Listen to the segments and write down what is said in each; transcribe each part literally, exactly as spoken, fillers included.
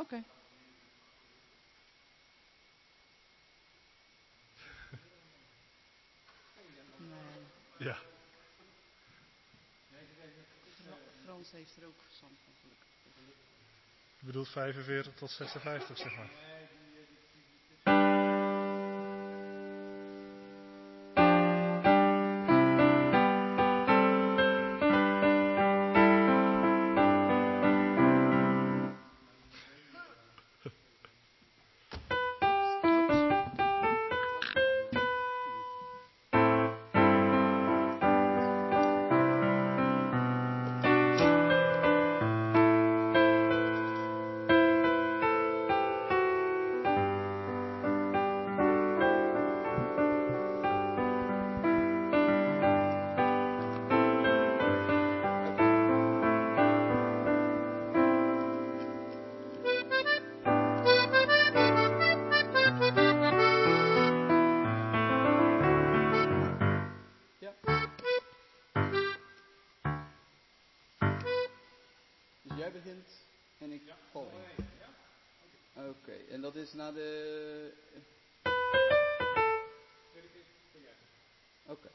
Okay. Nee. Ja. Frans heeft er ook verstand van, gelukkig. Je bedoelt vijfenveertig tot zesenvijftig, zeg maar. Jij begint en ik val in. Oké, okay, en dat is na de... Oké. Okay.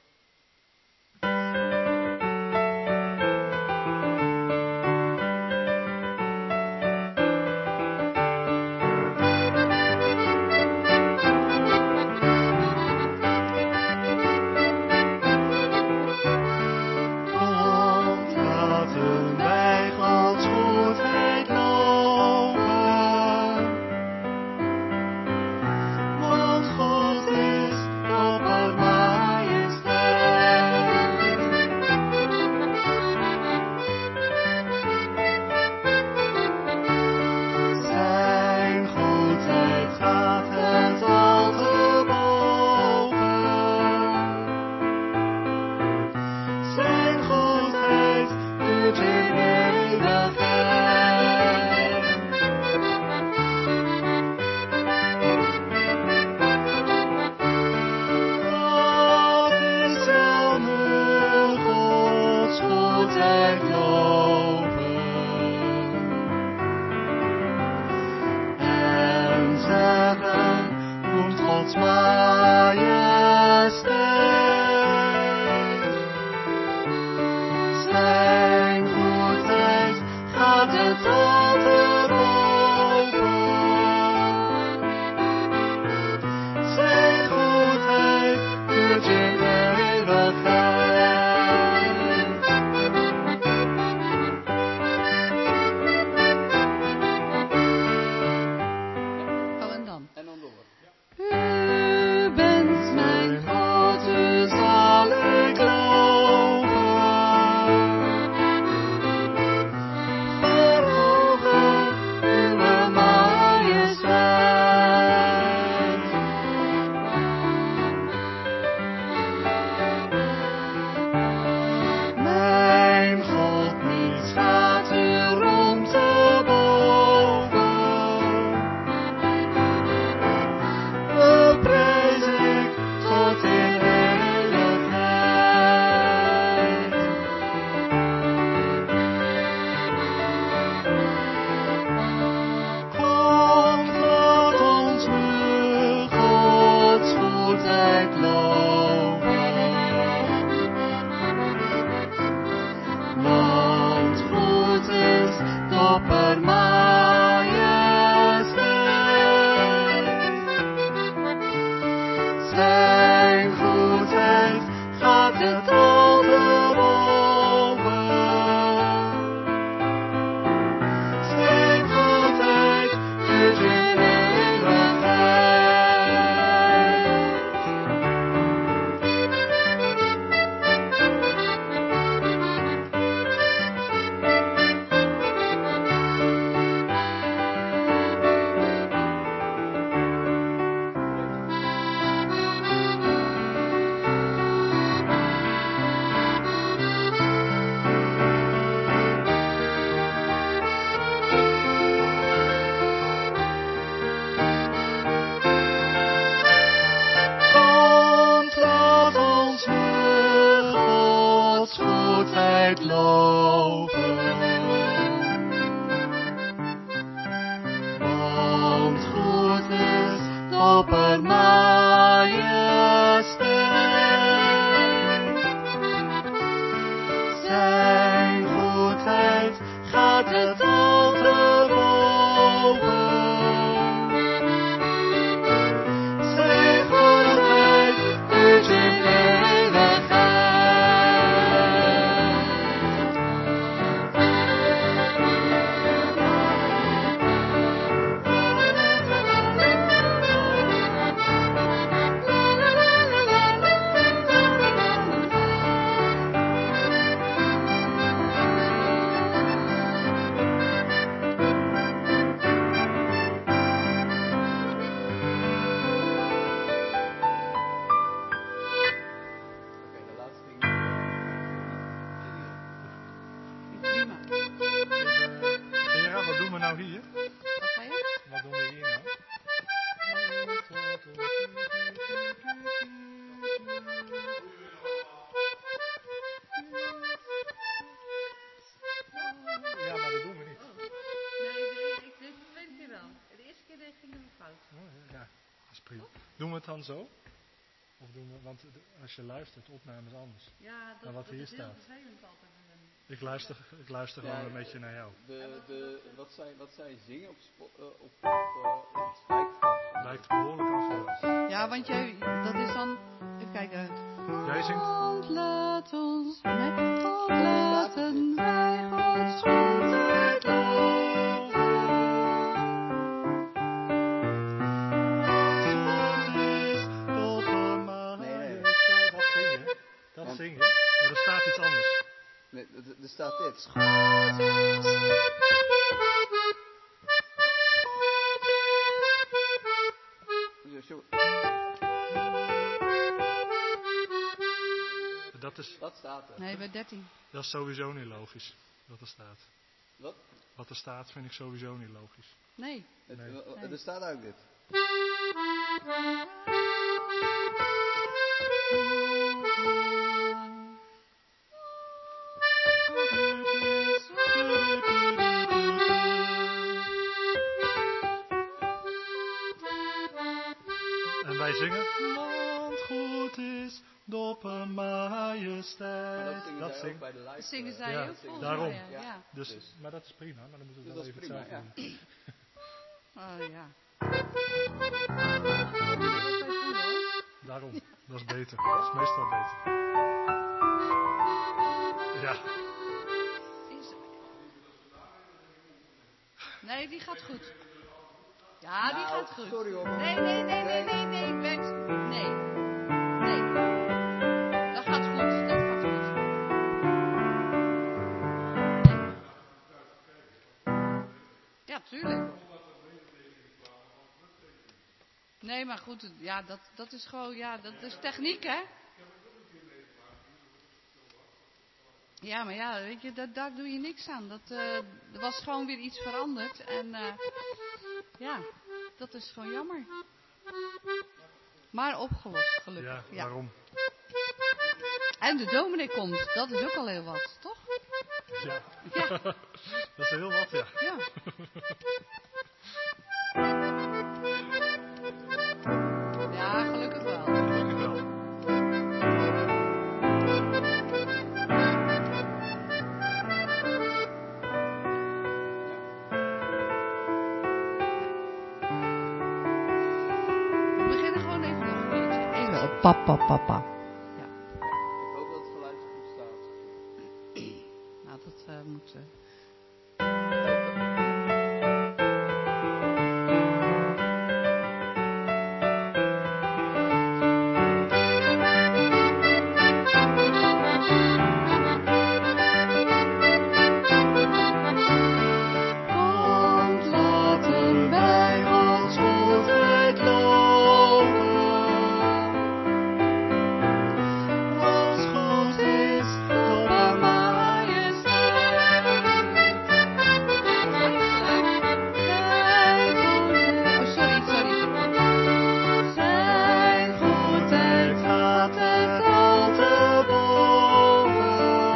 het dan zo? Of doen we, want als je luistert, opname is anders. Ja, dat, Maar wat dat hier is heel staat. vervelend altijd. Ik luister, ik luister Ja, gewoon een beetje naar jou. De, de, wat, zij, wat zij zingen op, spo, uh, op, op, uh, op het wijkt af. Het lijkt behoorlijk af. Ja. Ja, want jij, dat is dan, even kijken. Jij zingt. God laat ons met God laten wij Gods goedheid loven. Nee, nee. Dat zing je. Dat Want- zing je. Maar er staat iets anders. Nee, er- er staat dit. Zo, zo. Dat is, Dat staat er. Nee, bij dertien. dat is sowieso niet logisch. Wat er staat. Wat? Wat er staat vind ik sowieso niet logisch. Nee. Het, Nee. uh, Nee. Er staat ook dit. En wij zingen. Want goed is dopper majesteit. Maar dat zingen Dat zij zingt. ook bij de live. Dat zingen uh, zij Ja, ook volgens daarom. mij. Ja. Ja. Dus, Dus. maar dat is prima, maar dan moeten we Dus wel dat even is prima, hetzelfde ja. doen. Oh ja. Daarom, dat is beter. Dat is meestal beter. Ja, Is... Nee, die gaat goed. Ja, die Nou, gaat goed. sorry hoor. Nee, nee, nee, nee, nee, nee, Bert. Nee. Nee. Dat gaat goed. Dat gaat goed. Ja, tuurlijk. Nee, maar goed, ja, dat, dat is gewoon, ja, dat is techniek, hè? Ja, maar ja, weet je, dat, daar doe je niks aan. Dat, uh, er was gewoon weer iets veranderd en uh, ja, dat is gewoon jammer. Maar opgelost, gelukkig. ja, Ja. waarom? En de dominee komt, dat is ook al heel wat, toch? Ja, Ja, dat is heel wat, ja. ja. Ja, gelukkig wel. Gelukkig wel. We beginnen gewoon even nog een keertje. Even op papa, papa. Ja, Ik hoop dat het geluid goed staat. nou dat uh, moet... Uh... Komt, laten wij Gods goedheid loven. Gods goed is, dopper majesteit. Zijn goedheid, oh sorry, sorry. Zijn goedheid gaat het al te boven.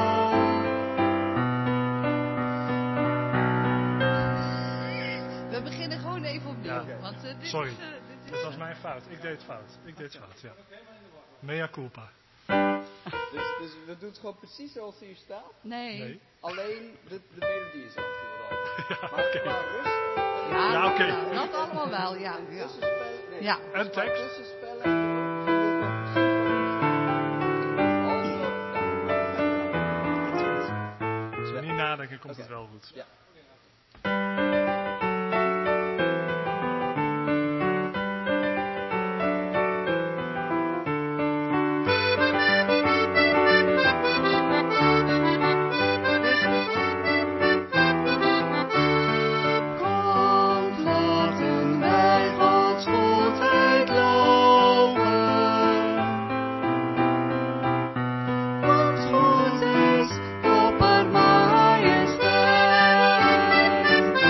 We beginnen gewoon even opnieuw. Ja, Want, uh, dit sorry. Is, uh, dit is, Het was uh, mijn fout. Ik deed fout. Ik deed fout, ja. Mea culpa. Dus, dus we doen het gewoon precies zoals het hier staat. Nee. Nee. Alleen de, de melodie is anders. Ja, Maar oké. qua rust. Ja, Ja, dat, oké. wel, dat allemaal wel, ja. En ja. tussenspellen. Nee, Ja. En qua tekst? tussenspellen. Doen we gewoon precies wat hier staat. Behalve. Ja. Als we niet nadenken, komt Oké. het wel goed. Ja. Komt, laten wij Gods goedheid loven. Want goed is, dopper majesteit.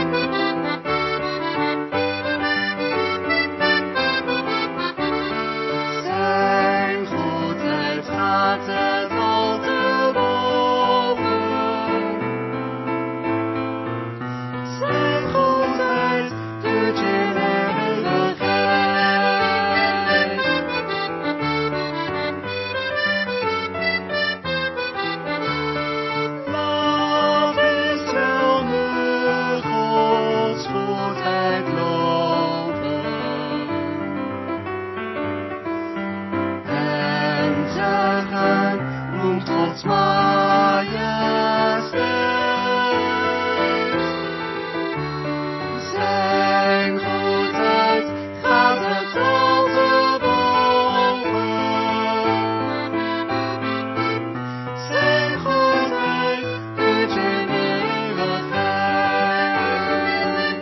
Gods majesteit. Zijn goedheid gaat het al te boven. Zijn goedheid duurt in eeuwigheid.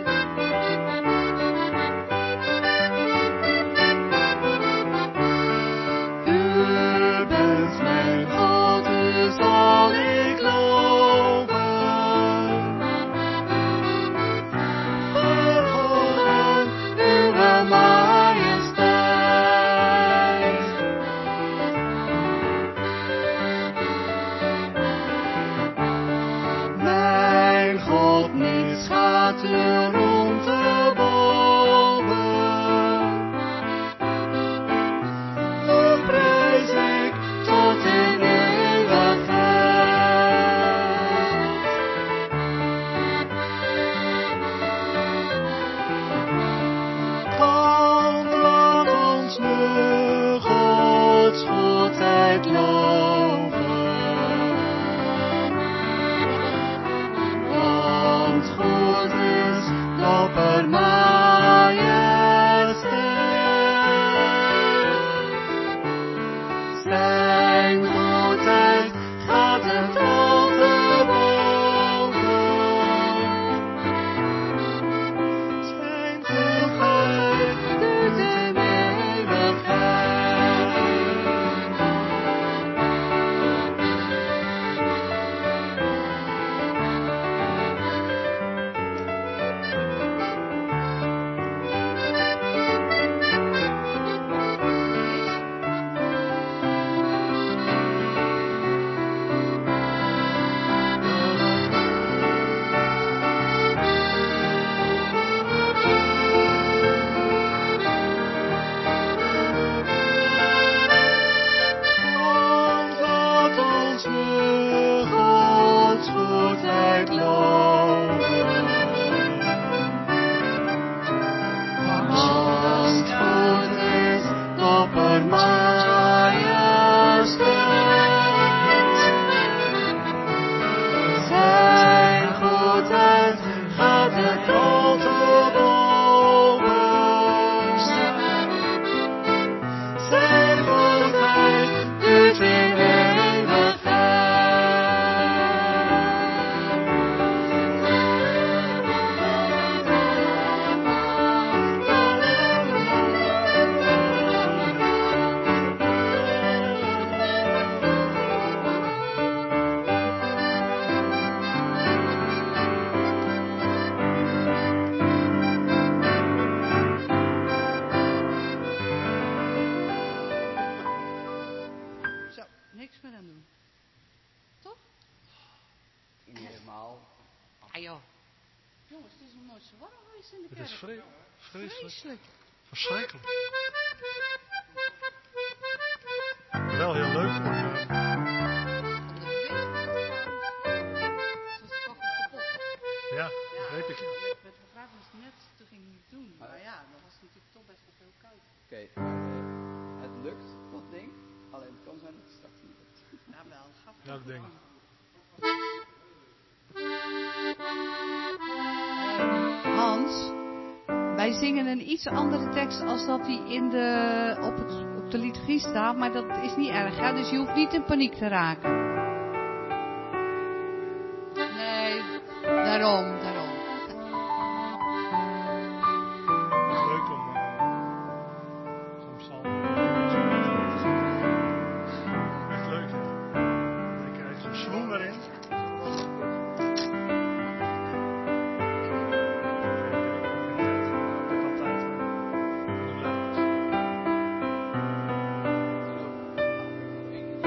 U bent mijn God, u zal ik loven. Verhogen uw majesteit. Mijn God, niets gaat u rond te boven. U prijs ik tot in eeuwigheid. Kom, laat ons nu Gods goedheid loven. Want goed is de oppermajesteit. Zijn goedheid gaat het al te boven. Zijn goedheid duurt in eeuwigheid. Want laat ons nu Gods goedheid loven. Want goed is de oppermajesteit. Zijn goedheid gaat het al te boven. Zijn goedheid duurt in Zo, niks meer aan doen. Toch? Niet helemaal. Ah joh. Jongens, het is nog nooit zo warm geweest in de Het kerk. is vre- vreselijk. Vreselijk. Verschrikkelijk. Wel heel leuk om... eh, Van de wind. Het was toch kapot. ja, begreep ik. Met, met begrafenisnet, toen ging het niet doen. Maar ja, dat was natuurlijk toch best wel veel koud. Oké, maar eh, het lukt, dat ding. Alleen het kan zijn dat het straks niet lukt. Ja, wel. Gaf het Welk ook ding? aan. Hans, wij zingen een iets andere tekst als dat die in de, op, het, op de liturgie staat, maar dat is niet erg, hè? Dus je hoeft niet in paniek te raken. Nee, daarom, daarom. Het is leuk om... eh, zo'n psalm te krijgen. Echt leuk, hè? Dan krijg je zo'n schwung erin.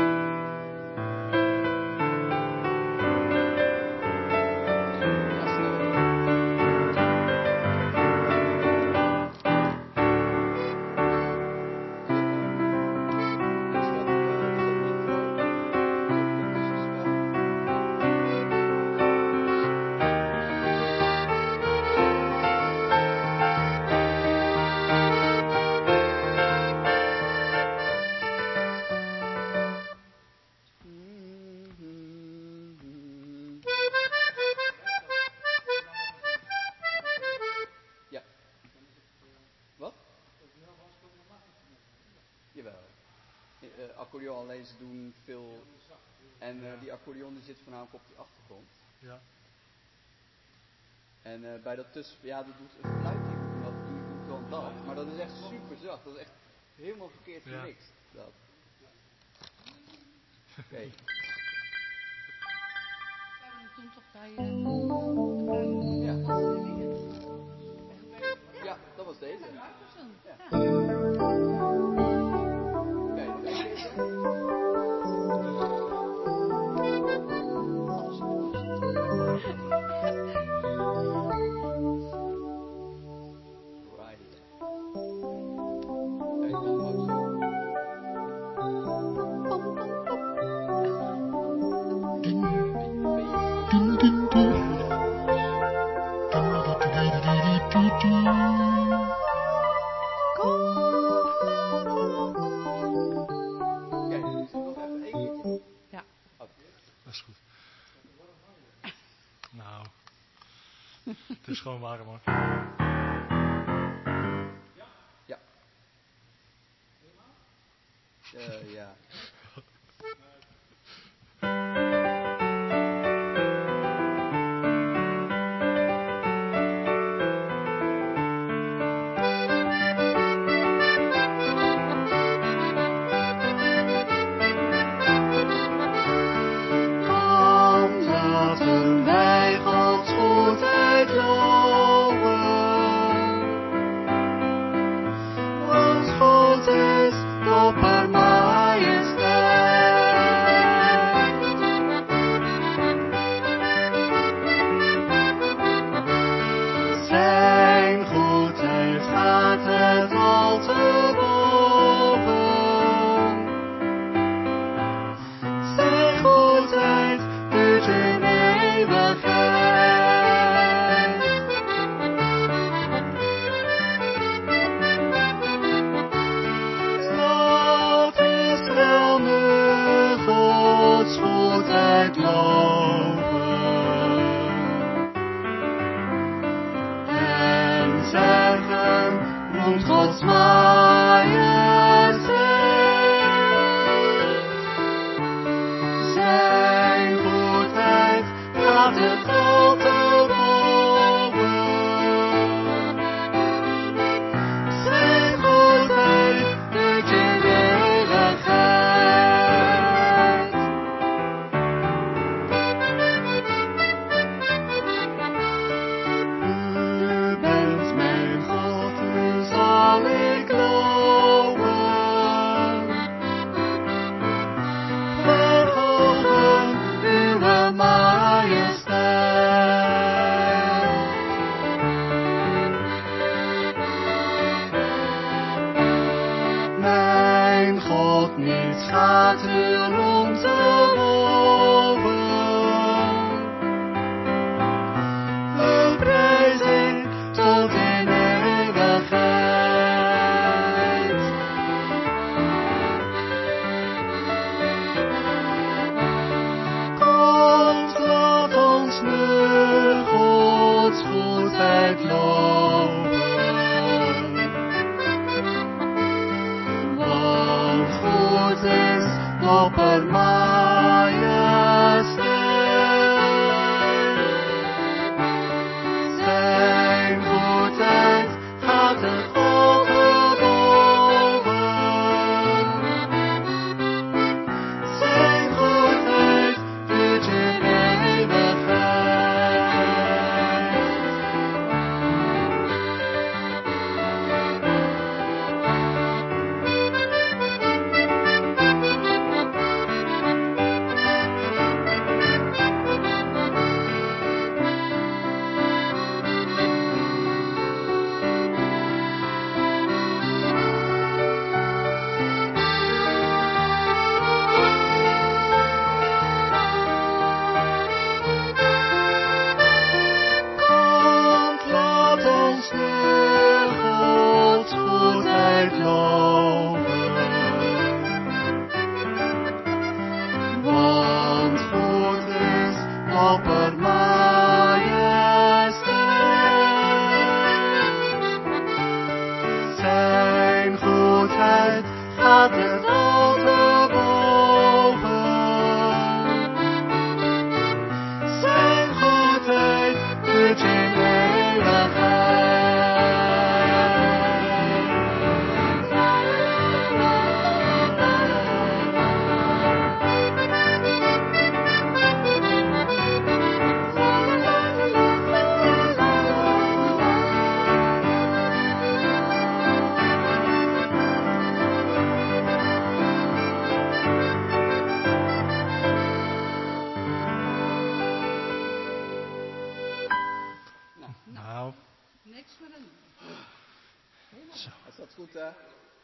Ja, snel. mensen doen veel... En uh, die accordeon die zit voornamelijk op die achtergrond. Ja. En uh, bij dat tussen... Ja, dat doet een fluit die doet dat, die doet dan dat. Maar dat is echt super zacht. Dat is echt helemaal verkeerd gemixt. Ja. Dat. Oké. Okay. Toen toch bij uh, ja. Ja. Ja, dat was deze. Ja. Ja. Oké, nog één keer. Het is gewoon warm hoor. Ja. Uh, ja. hè?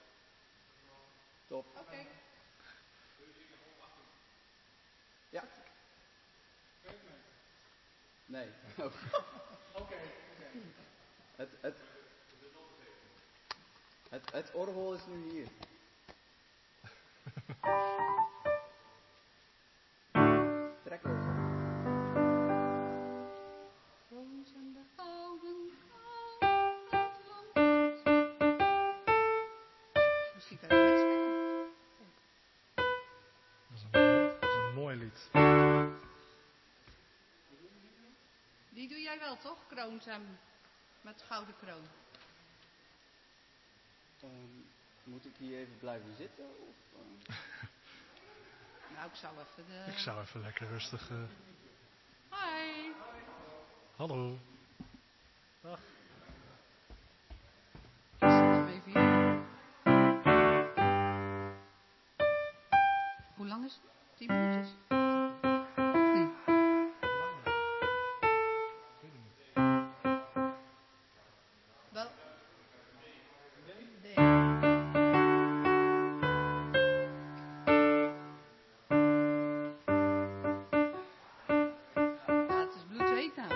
Top. Oké. Okay. Ja. Nee. Oké. Oké. Het, het, het, het orgel is nu hier. Trek los. Roos en de gouden kou. Misschien kan je het spelen. Dat is, een, dat is een mooi lied. Die doe jij wel, toch? Kroonsem. Met gouden kroon. Um, moet ik hier even blijven zitten? Of, uh... Nou, ik zou even de... Ik zou even lekker rustig... Uh... Hi. Hallo. Dag. Ik zet hem even hier. Hoe lang is het? Tien minuutjes? Hm. Wel? Nee. Ja, het is bloedheet nou.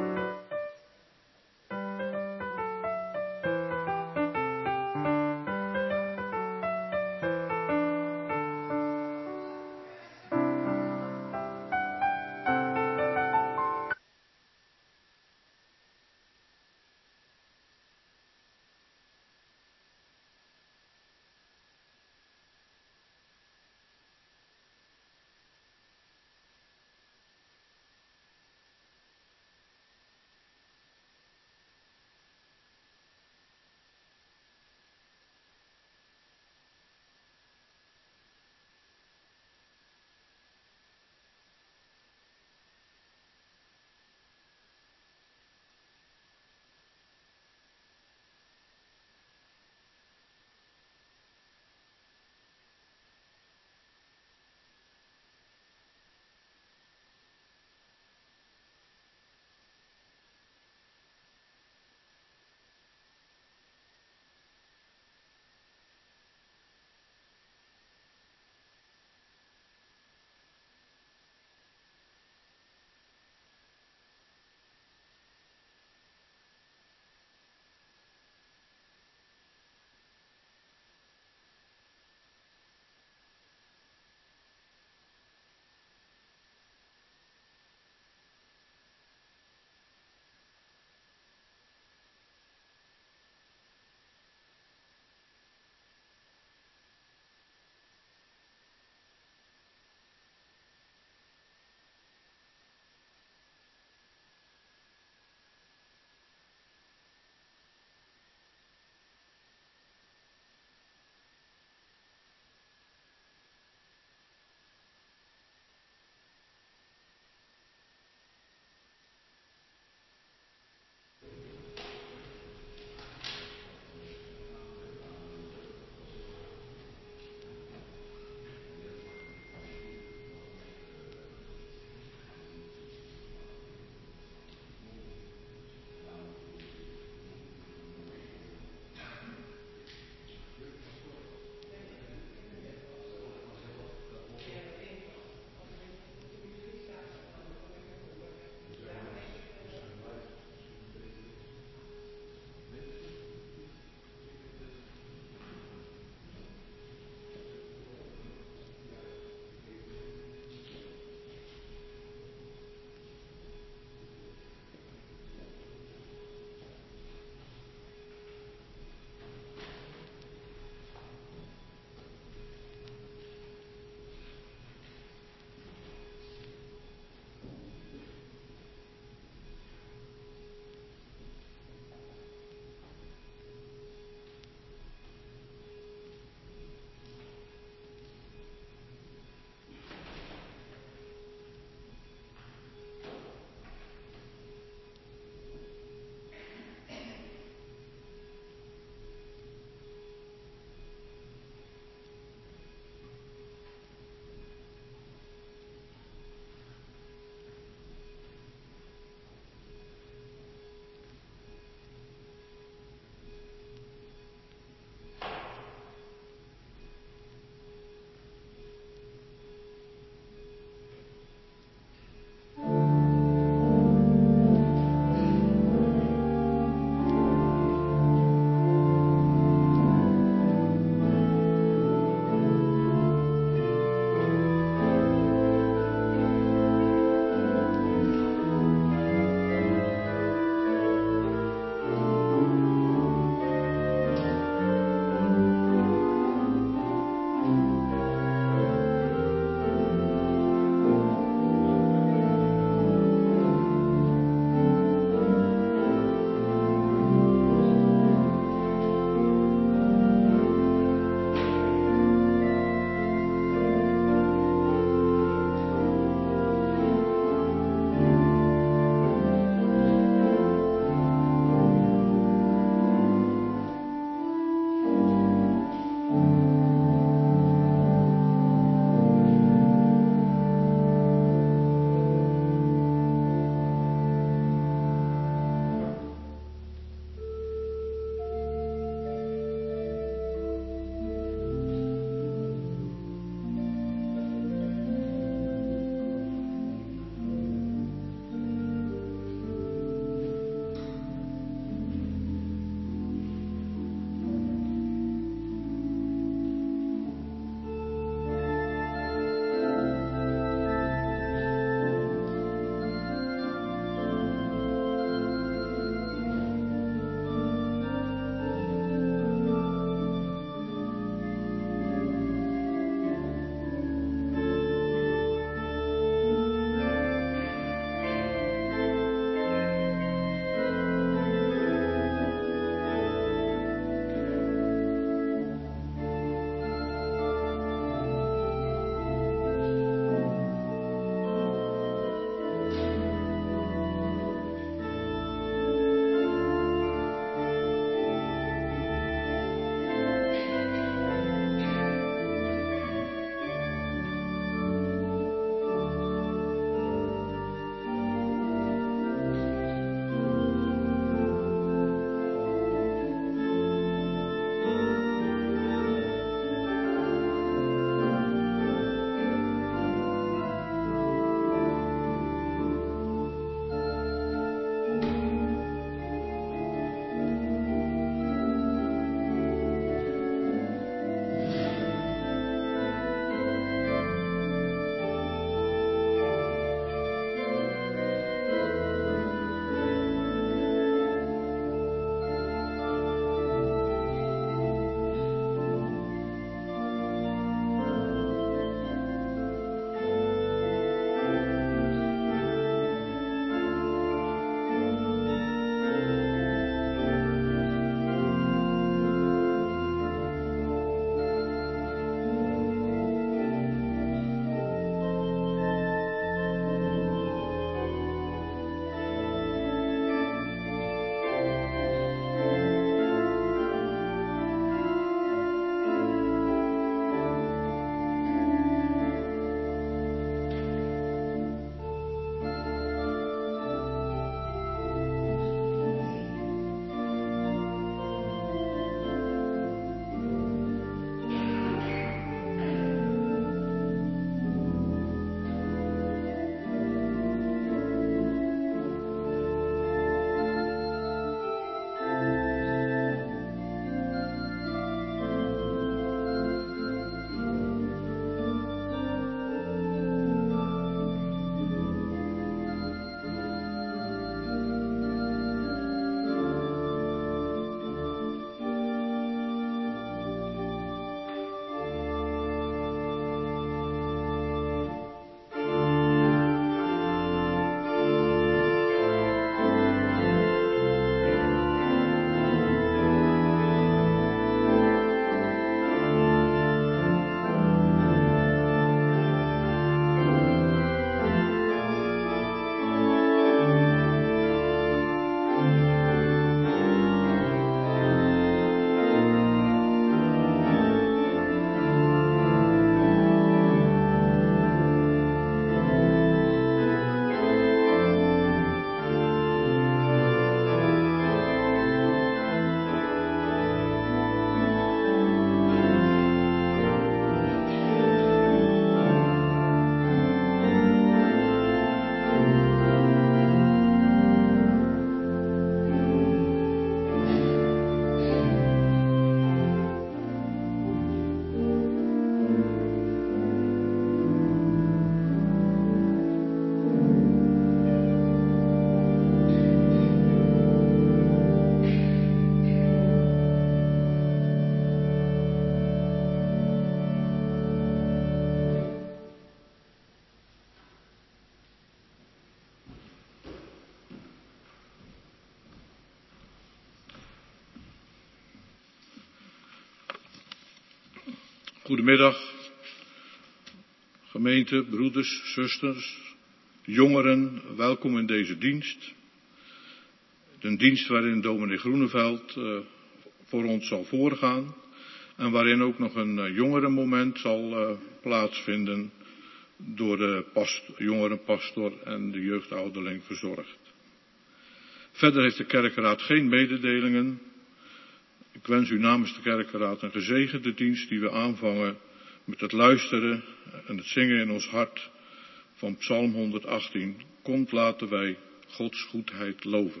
Goedemiddag, gemeente, broeders, zusters, jongeren, welkom in deze dienst. Een dienst waarin dominee Groeneveld uh, voor ons zal voorgaan en waarin ook nog een uh, jongerenmoment zal uh, plaatsvinden door de past, jongerenpastor en de jeugdouderling verzorgd. Verder heeft de kerkenraad geen mededelingen. Ik wens u namens de kerkenraad een gezegende dienst die we aanvangen met het luisteren en het zingen in ons hart van Psalm honderdachttien. Komt, laten wij Gods goedheid loven.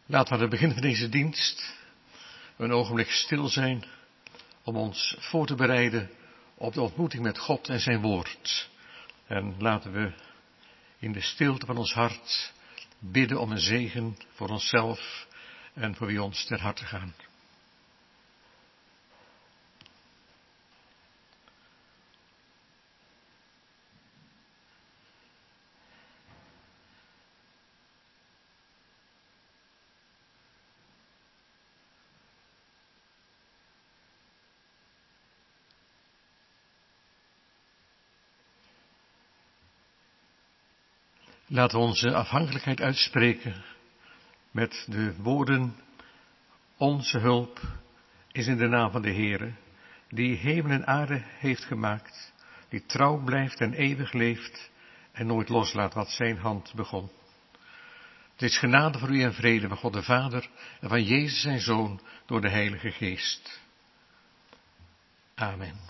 Laten we aan het begin van deze dienst een ogenblik stil zijn om ons voor te bereiden op de ontmoeting met God en zijn woord. En laten we in de stilte van ons hart bidden om een zegen voor onszelf en voor wie ons ter harte gaan. Laten we onze afhankelijkheid uitspreken met de woorden: onze hulp is in de naam van de Heere, die hemel en aarde heeft gemaakt, die trouw blijft en eeuwig leeft en nooit loslaat wat zijn hand begon. Het is genade voor u en vrede van God de Vader en van Jezus zijn Zoon door de Heilige Geest. Amen.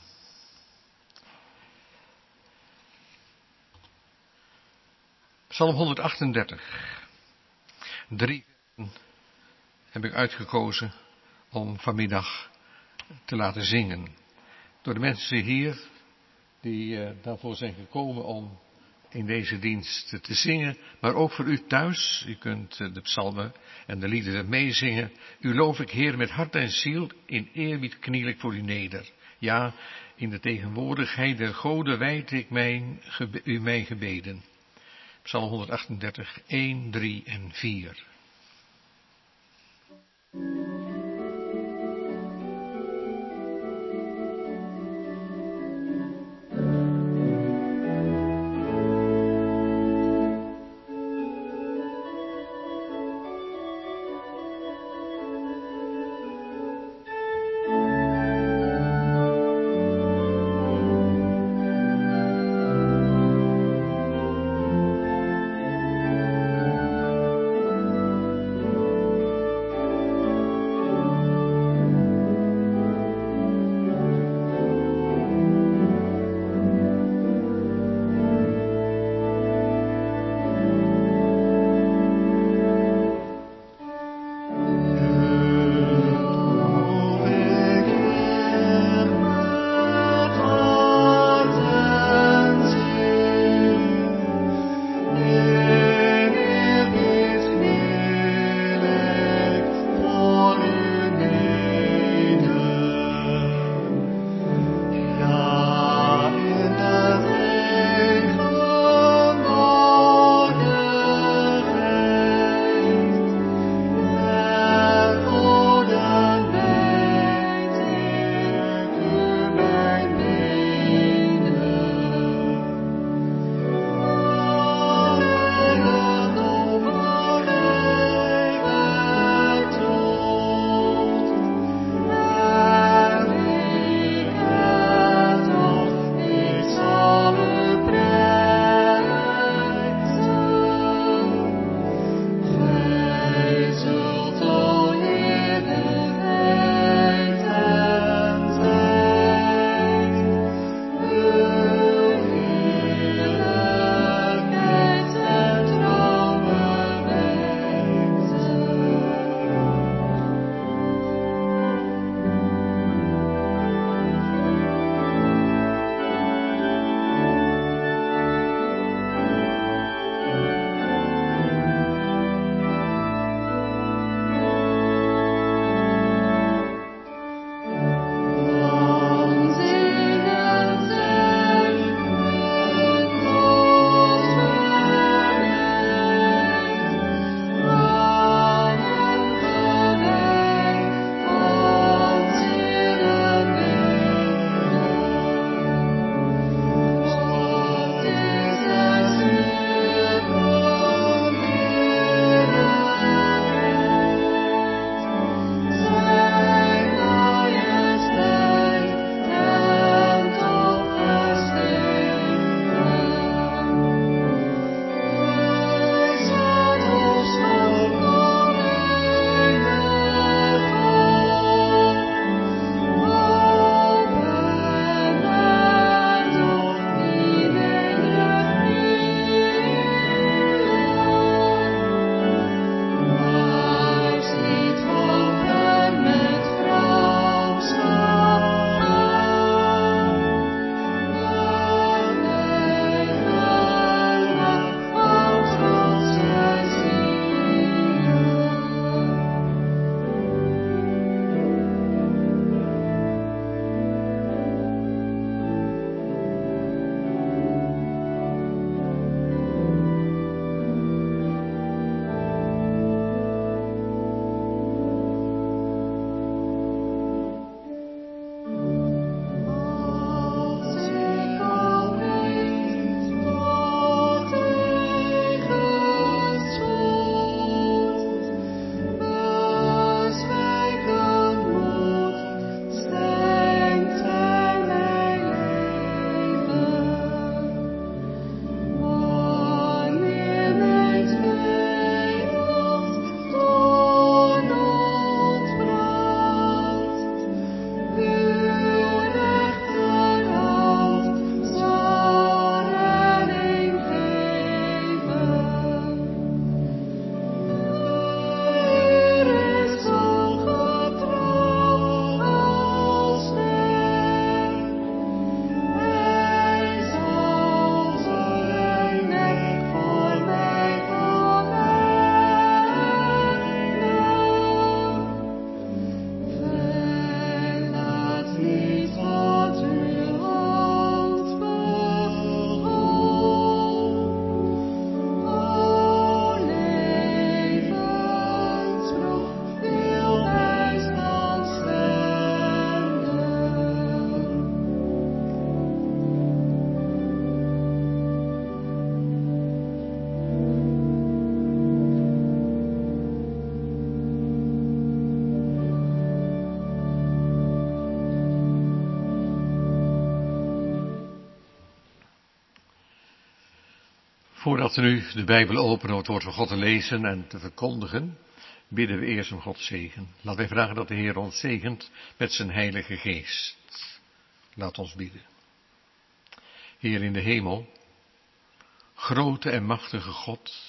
Psalm honderdachtendertig. Drie heb ik uitgekozen om vanmiddag te laten zingen. Door de mensen hier die uh, daarvoor zijn gekomen om in deze dienst te zingen. Maar ook voor u thuis. U kunt uh, de psalmen en de liederen meezingen. U loof ik, Heer, met hart en ziel. In eerbied kniel ik voor u neder. Ja, in de tegenwoordigheid der goden wijd ik mijn, gebe, u mijn gebeden. Psalm honderdachtendertig, een, drie en vier. Amen. Voordat we nu de Bijbel openen om het woord van God te lezen en te verkondigen, bidden we eerst om Gods zegen. Laten wij vragen dat de Heer ons zegent met zijn Heilige Geest. Laat ons bidden. Heer in de hemel, grote en machtige God,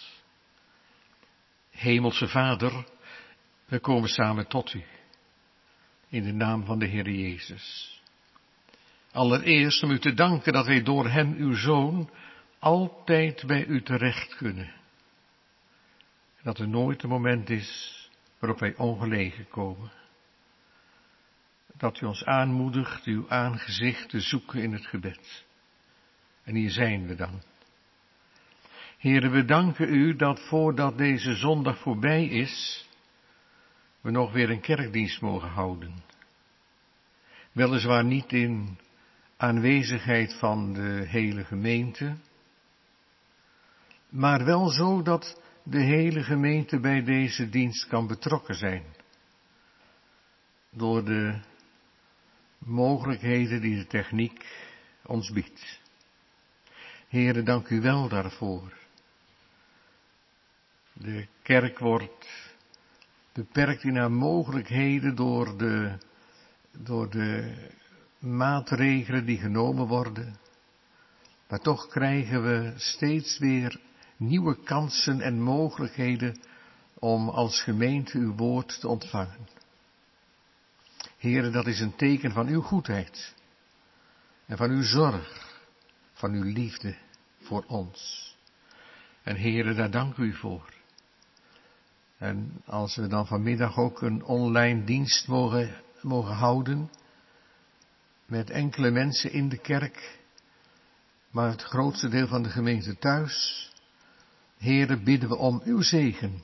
Hemelse Vader, we komen samen tot u, in de naam van de Heer Jezus. Allereerst om u te danken dat wij door hem, uw Zoon, altijd bij u terecht kunnen. Dat er nooit een moment is waarop wij ongelegen komen. Dat u ons aanmoedigt uw aangezicht te zoeken in het gebed. En hier zijn we dan. Heere, we danken u dat voordat deze zondag voorbij is, we nog weer een kerkdienst mogen houden. Weliswaar niet in aanwezigheid van de hele gemeente, maar wel zo dat de hele gemeente bij deze dienst kan betrokken zijn. Door de mogelijkheden die de techniek ons biedt. Heere, dank u wel daarvoor. De kerk wordt beperkt in haar mogelijkheden door de, door de maatregelen die genomen worden. Maar toch krijgen we steeds weer nieuwe kansen en mogelijkheden om als gemeente uw woord te ontvangen. Heere, dat is een teken van uw goedheid en van uw zorg, van uw liefde voor ons. En Heere, daar dank u voor. En als we dan vanmiddag ook een online dienst mogen, mogen houden, met enkele mensen in de kerk, maar het grootste deel van de gemeente thuis, Heere, bidden we om uw zegen.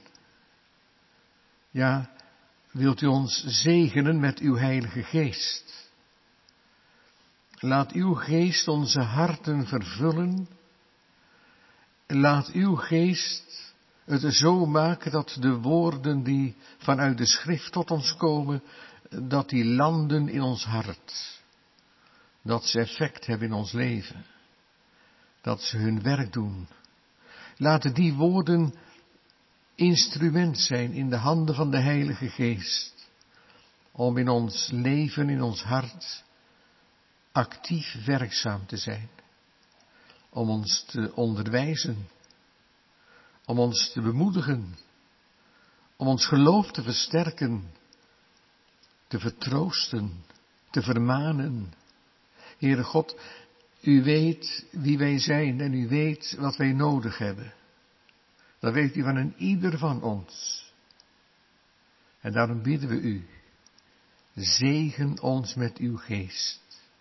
Ja, wilt u ons zegenen met uw Heilige Geest? Laat uw Geest onze harten vervullen. Laat uw Geest het zo maken dat de woorden die vanuit de schrift tot ons komen, dat die landen in ons hart. Dat ze effect hebben in ons leven. Dat ze hun werk doen. Laten die woorden instrument zijn in de handen van de Heilige Geest. Om in ons leven, in ons hart, actief werkzaam te zijn. Om ons te onderwijzen. Om ons te bemoedigen. Om ons geloof te versterken. Te vertroosten. Te vermanen. Heere God, u weet wie wij zijn en u weet wat wij nodig hebben. Dat weet u van een ieder van ons. En daarom bidden we u, zegen ons met uw geest.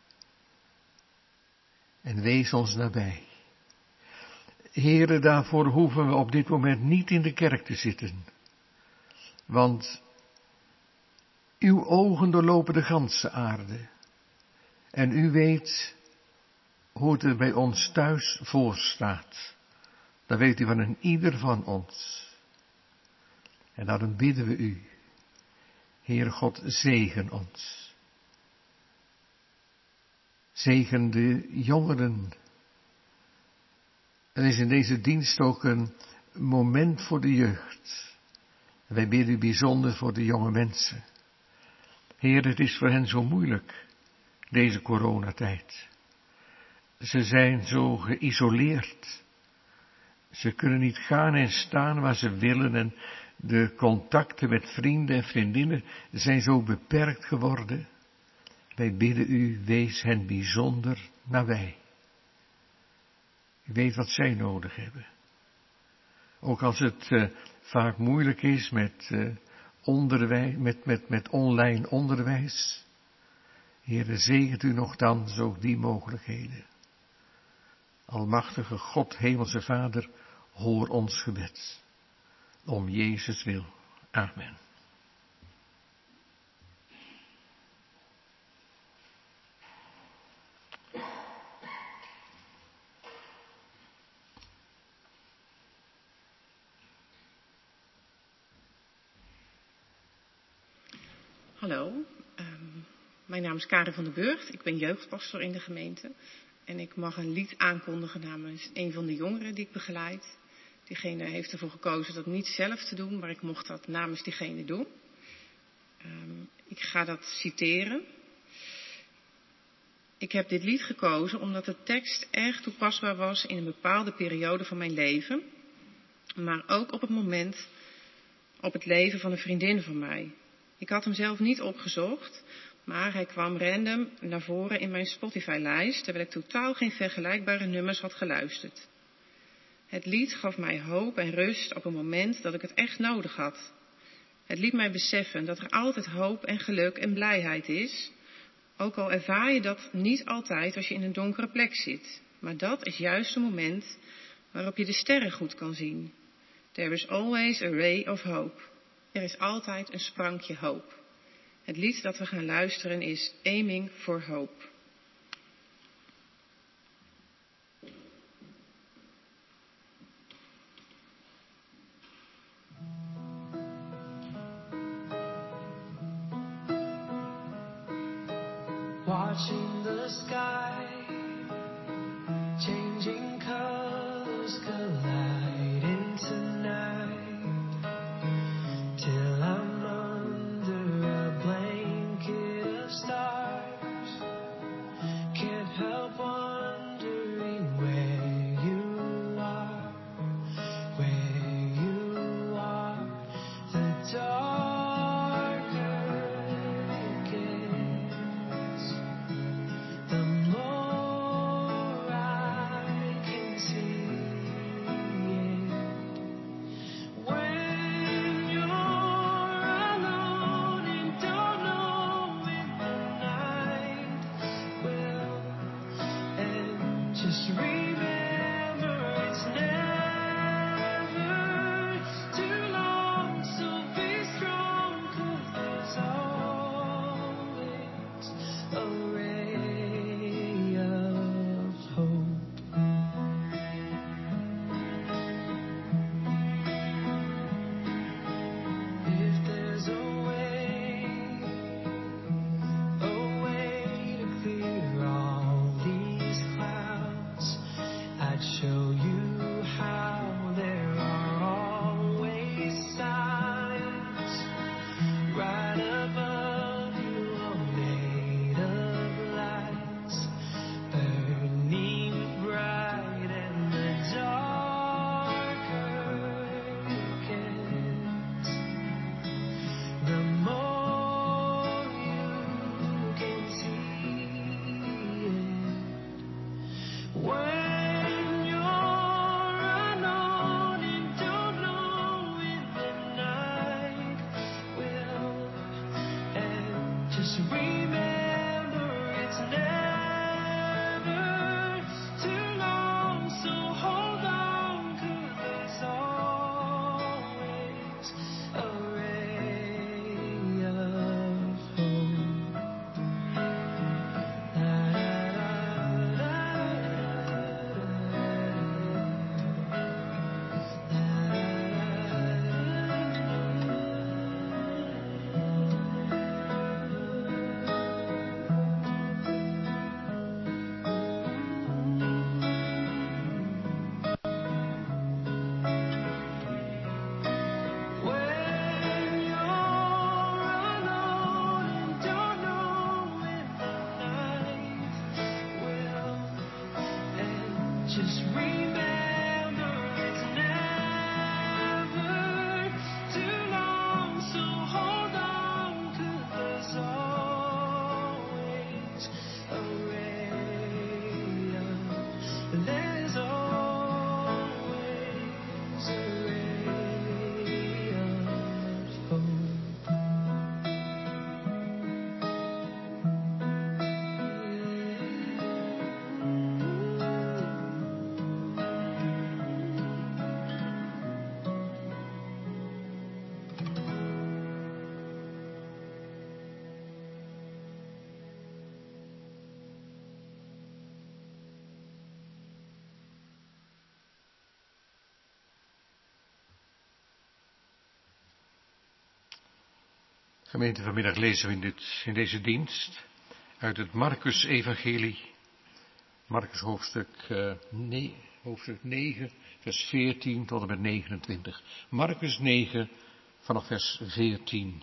En wees ons nabij. Heere, daarvoor hoeven we op dit moment niet in de kerk te zitten. Want uw ogen doorlopen de ganse aarde. En u weet hoe het er bij ons thuis voor staat. Dat weet u van een ieder van ons. En daarom bidden we u, Heere God, zegen ons. Zegen de jongeren. Er is in deze dienst ook een moment voor de jeugd. En wij bidden u bijzonder voor de jonge mensen. Heer, het is voor hen zo moeilijk, deze coronatijd. Ze zijn zo geïsoleerd. Ze kunnen niet gaan en staan waar ze willen en de contacten met vrienden en vriendinnen zijn zo beperkt geworden. Wij bidden u, wees hen bijzonder nabij. U weet wat zij nodig hebben. Ook als het uh, vaak moeilijk is met, uh, onderwijs, met, met, met online onderwijs. Heere, zegent u nogthans ook die mogelijkheden. Almachtige God, Hemelse Vader, hoor ons gebed. Om Jezus wil. Amen. Hallo, um, mijn naam is Karin van den Burgt. Ik ben jeugdpastor in de gemeente. En ik mag een lied aankondigen namens een van de jongeren die ik begeleid. Diegene heeft ervoor gekozen dat niet zelf te doen, maar ik mocht dat namens diegene doen. Um, ik ga dat citeren. Ik heb dit lied gekozen omdat de tekst erg toepasbaar was in een bepaalde periode van mijn leven. Maar ook op het moment, op het leven van een vriendin van mij. Ik had hem zelf niet opgezocht, maar hij kwam random naar voren in mijn Spotify-lijst, terwijl ik totaal geen vergelijkbare nummers had geluisterd. Het lied gaf mij hoop en rust op een moment dat ik het echt nodig had. Het liet mij beseffen dat er altijd hoop en geluk en blijheid is, ook al ervaar je dat niet altijd als je in een donkere plek zit. Maar dat is juist het moment waarop je de sterren goed kan zien. There is always a ray of hope. Er is altijd een sprankje hoop. Het lied dat we gaan luisteren is Aiming for Hope. Watching the sky, changing colors collide into night, till I'm under a blanket of stars. Can't help wondering where you are, where you are. The darker it gets, the more I can see it. When you're alone and don't know when the night will end, just remember it's never too long, so be strong, 'cause there's always a ray of hope. If there's a way, a way to clear all these clouds, I'd show you how. There are always signs right above you, all made of lights, burning bright, and the darker it gets, the more you can see it. When you're alone and don't know when the night will end, just remember it's never too long, so hold on, 'cause there's always a ray of hope. La, la, la, When you're alone and don't know when the night will end, just remember it's never too long, so hold on, 'cause there's always a ray of, there's always a ray of hope. Gemeente, vanmiddag lezen we in, dit, in deze dienst uit het Marcus-evangelie, Markus hoofdstuk, uh, nee, hoofdstuk negen, vers veertien tot en met negenentwintig. Markus negen, vanaf vers veertien.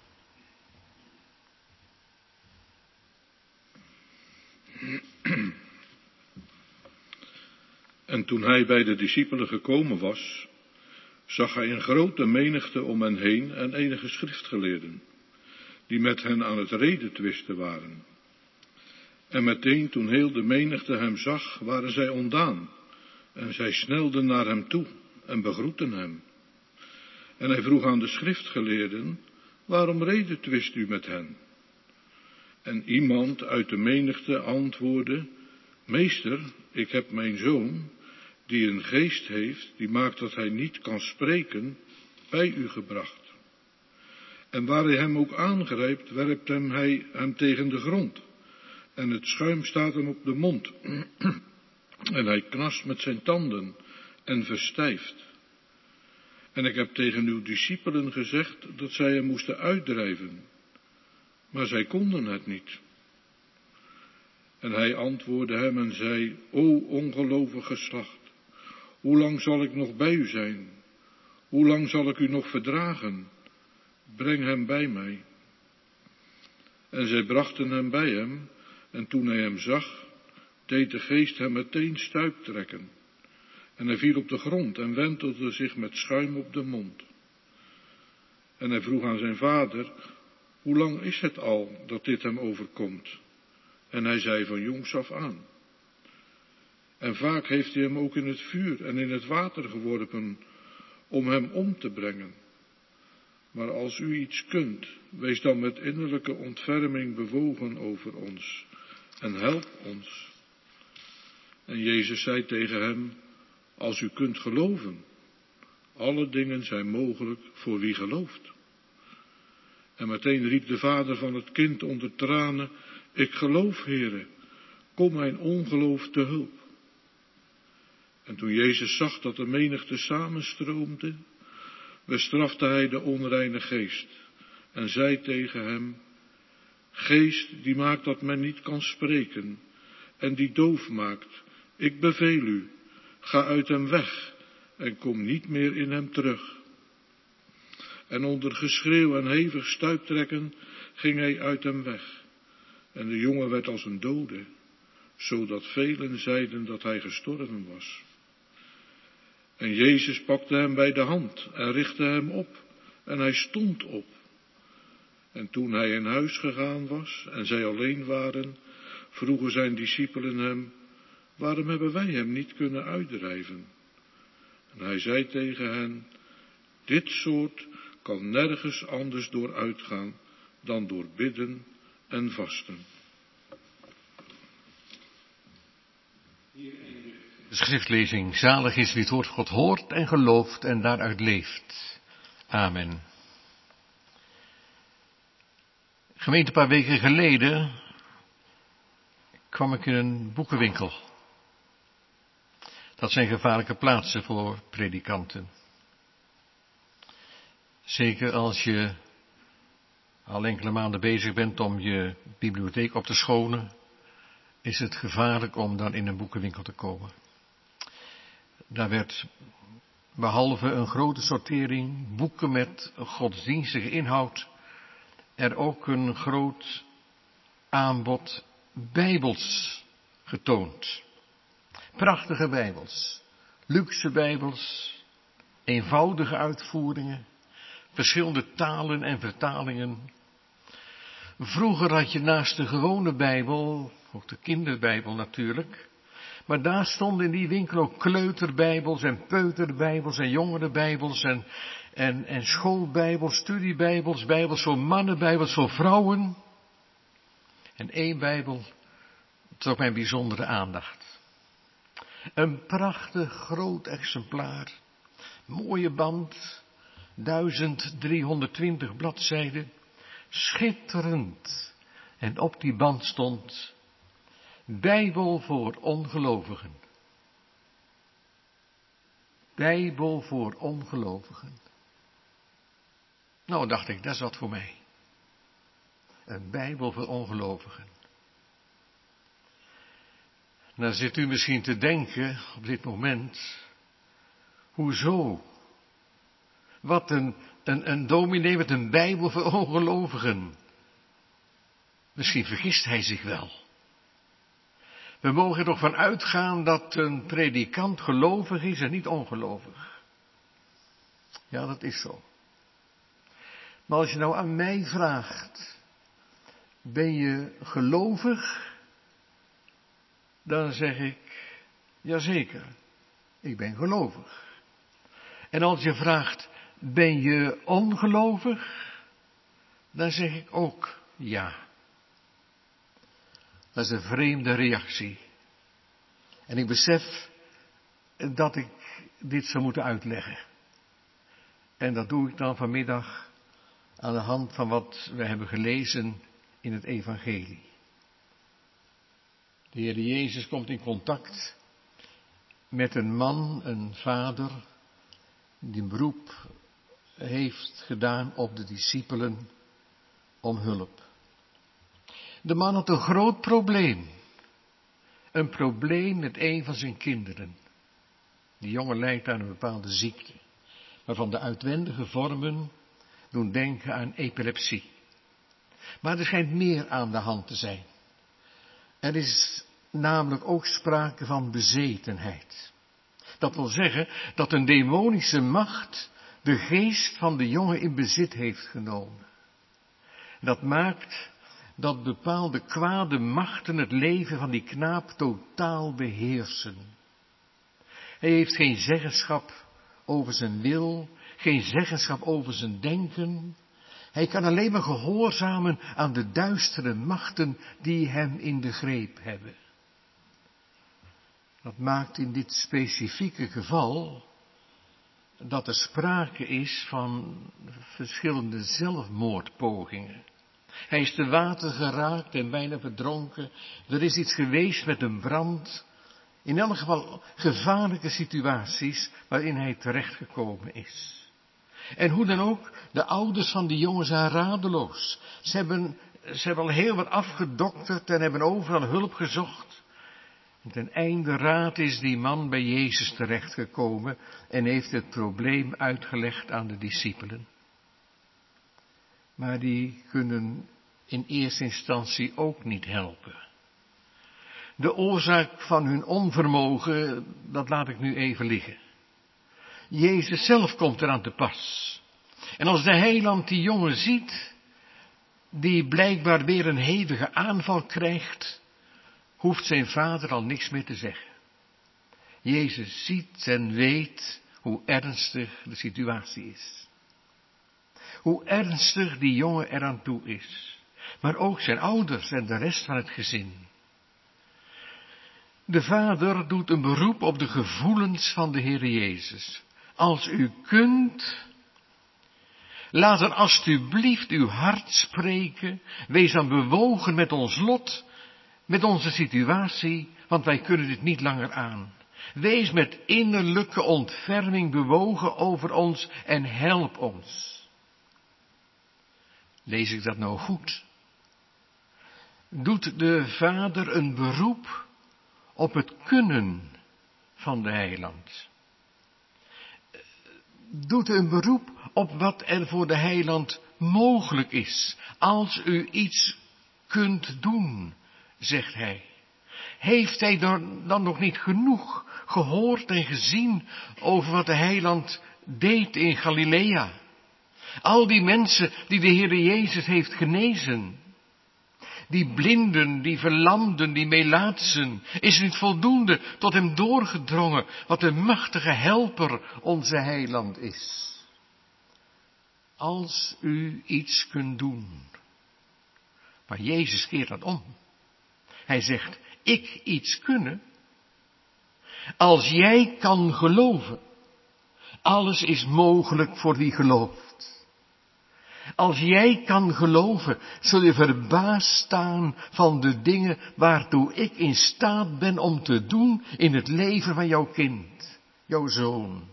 En toen hij bij de discipelen gekomen was, zag hij een grote menigte om hen heen en enige schriftgeleerden, die met hen aan het redetwisten waren. En meteen toen heel de menigte hem zag, waren zij ontdaan, en zij snelden naar hem toe en begroetten hem. En hij vroeg aan de schriftgeleerden, waarom redetwist u met hen? En iemand uit de menigte antwoordde, meester, ik heb mijn zoon, die een geest heeft, die maakt dat hij niet kan spreken, bij u gebracht. En waar hij hem ook aangrijpt, werpt hem hij hem tegen de grond. En het schuim staat hem op de mond. En hij knast met zijn tanden en verstijft. En ik heb tegen uw discipelen gezegd dat zij hem moesten uitdrijven. Maar zij konden het niet. En hij antwoordde hem en zei, o ongelovig geslacht, hoe lang zal ik nog bij u zijn? Hoe lang zal ik u nog verdragen? Breng hem bij mij. En zij brachten hem bij hem, en toen hij hem zag, deed de geest hem meteen stuip trekken. En hij viel op de grond en wentelde zich met schuim op de mond. En hij vroeg aan zijn vader, hoe lang is het al dat dit hem overkomt? En hij zei van jongs af aan. En vaak heeft hij hem ook in het vuur en in het water geworpen, om hem om te brengen. Maar als u iets kunt, wees dan met innerlijke ontferming bewogen over ons en help ons. En Jezus zei tegen hem, als u kunt geloven, alle dingen zijn mogelijk voor wie gelooft. En meteen riep de vader van het kind onder tranen, ik geloof, Heere, kom mijn ongeloof te hulp. En toen Jezus zag dat de menigte samenstroomde, bestrafte hij de onreine geest en zei tegen hem, geest die maakt dat men niet kan spreken en die doof maakt, ik beveel u, ga uit hem weg en kom niet meer in hem terug. En onder geschreeuw en hevig stuiptrekken ging hij uit hem weg. En de jongen werd als een dode, zodat velen zeiden dat hij gestorven was. En Jezus pakte hem bij de hand en richtte hem op, en hij stond op. En toen hij in huis gegaan was en zij alleen waren, vroegen zijn discipelen hem, waarom hebben wij hem niet kunnen uitdrijven? En hij zei tegen hen, dit soort kan nergens anders door uitgaan dan door bidden en vasten. De schriftlezing, zalig is wie het woord van God hoort en gelooft en daaruit leeft. Amen. Gemeente, een paar weken geleden kwam ik in een boekenwinkel. Dat zijn gevaarlijke plaatsen voor predikanten. Zeker als je al enkele maanden bezig bent om je bibliotheek op te schonen, is het gevaarlijk om dan in een boekenwinkel te komen. Daar werd behalve een grote sortering boeken met godsdienstige inhoud, er ook een groot aanbod bijbels getoond. Prachtige bijbels, luxe bijbels, eenvoudige uitvoeringen, verschillende talen en vertalingen. Vroeger had je naast de gewone bijbel, ook de kinderbijbel natuurlijk, maar daar stonden in die winkel ook kleuterbijbels en peuterbijbels en jongerenbijbels en, en, en schoolbijbels, studiebijbels, bijbels voor mannen, bijbels voor vrouwen. En één bijbel trok mijn bijzondere aandacht. Een prachtig groot exemplaar, mooie band, duizend driehonderdtwintig bladzijden, schitterend. En op die band stond Bijbel voor ongelovigen. Bijbel voor ongelovigen. Nou, dacht ik, dat is wat voor mij. Een Bijbel voor ongelovigen. Dan zit u misschien te denken op dit moment, hoezo? Wat een, een, een dominee met een Bijbel voor ongelovigen. Misschien vergist hij zich wel. We mogen er toch van uitgaan dat een predikant gelovig is en niet ongelovig. Ja, dat is zo. Maar als je nou aan mij vraagt, ben je gelovig? Dan zeg ik, jazeker, ik ben gelovig. En als je vraagt, ben je ongelovig? Dan zeg ik ook, ja. Dat is een vreemde reactie. En ik besef dat ik dit zou moeten uitleggen. En dat doe ik dan vanmiddag aan de hand van wat we hebben gelezen in het evangelie. De Heer Jezus komt in contact met een man, een vader, die een beroep heeft gedaan op de discipelen om hulp. De man had een groot probleem. Een probleem met een van zijn kinderen. Die jongen lijdt aan een bepaalde ziekte, waarvan de uitwendige vormen doen denken aan epilepsie. Maar er schijnt meer aan de hand te zijn. Er is namelijk ook sprake van bezetenheid. Dat wil zeggen dat een demonische macht de geest van de jongen in bezit heeft genomen. Dat maakt dat bepaalde kwade machten het leven van die knaap totaal beheersen. Hij heeft geen zeggenschap over zijn wil, geen zeggenschap over zijn denken. Hij kan alleen maar gehoorzamen aan de duistere machten die hem in de greep hebben. Dat maakt in dit specifieke geval dat er sprake is van verschillende zelfmoordpogingen. Hij is te water geraakt en bijna verdronken. Er is iets geweest met een brand. In elk geval gevaarlijke situaties waarin hij terechtgekomen is. En hoe dan ook, de ouders van die jongen zijn radeloos. Ze hebben, ze hebben al heel wat afgedokterd en hebben overal hulp gezocht. En ten einde raad is die man bij Jezus terechtgekomen en heeft het probleem uitgelegd aan de discipelen. Maar die kunnen in eerste instantie ook niet helpen. De oorzaak van hun onvermogen, dat laat ik nu even liggen. Jezus zelf komt eraan te pas. En als de heiland die jongen ziet, die blijkbaar weer een hevige aanval krijgt, hoeft zijn vader al niks meer te zeggen. Jezus ziet en weet hoe ernstig de situatie is. Hoe ernstig die jongen eraan toe is. Maar ook zijn ouders en de rest van het gezin. De vader doet een beroep op de gevoelens van de Heer Jezus. Als u kunt, laat dan alstublieft uw hart spreken. Wees dan bewogen met ons lot, met onze situatie, want wij kunnen dit niet langer aan. Wees met innerlijke ontferming bewogen over ons en help ons. Lees ik dat nou goed? Doet de vader een beroep op het kunnen van de heiland? Doet een beroep op wat er voor de heiland mogelijk is, als u iets kunt doen, zegt hij. Heeft hij dan, dan nog niet genoeg gehoord en gezien over wat de heiland deed in Galilea? Al die mensen die de Heer Jezus heeft genezen. Die blinden, die verlamden, die melaatsen. Is het niet voldoende tot hem doorgedrongen wat een machtige helper onze heiland is? Als u iets kunt doen. Maar Jezus keert dat om. Hij zegt, ik iets kunnen. Als jij kan geloven. Alles is mogelijk voor wie gelooft. Als jij kan geloven, zul je verbaasd staan van de dingen waartoe ik in staat ben om te doen in het leven van jouw kind, jouw zoon.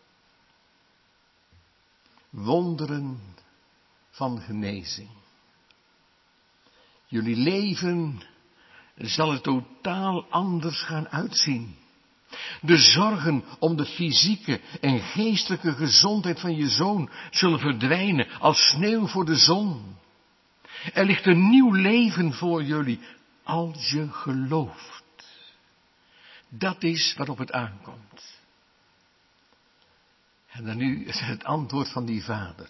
Wonderen van genezing. Jullie leven zal het totaal anders gaan uitzien. De zorgen om de fysieke en geestelijke gezondheid van je zoon zullen verdwijnen als sneeuw voor de zon. Er ligt een nieuw leven voor jullie als je gelooft. Dat is waarop het aankomt. En dan nu het antwoord van die vader.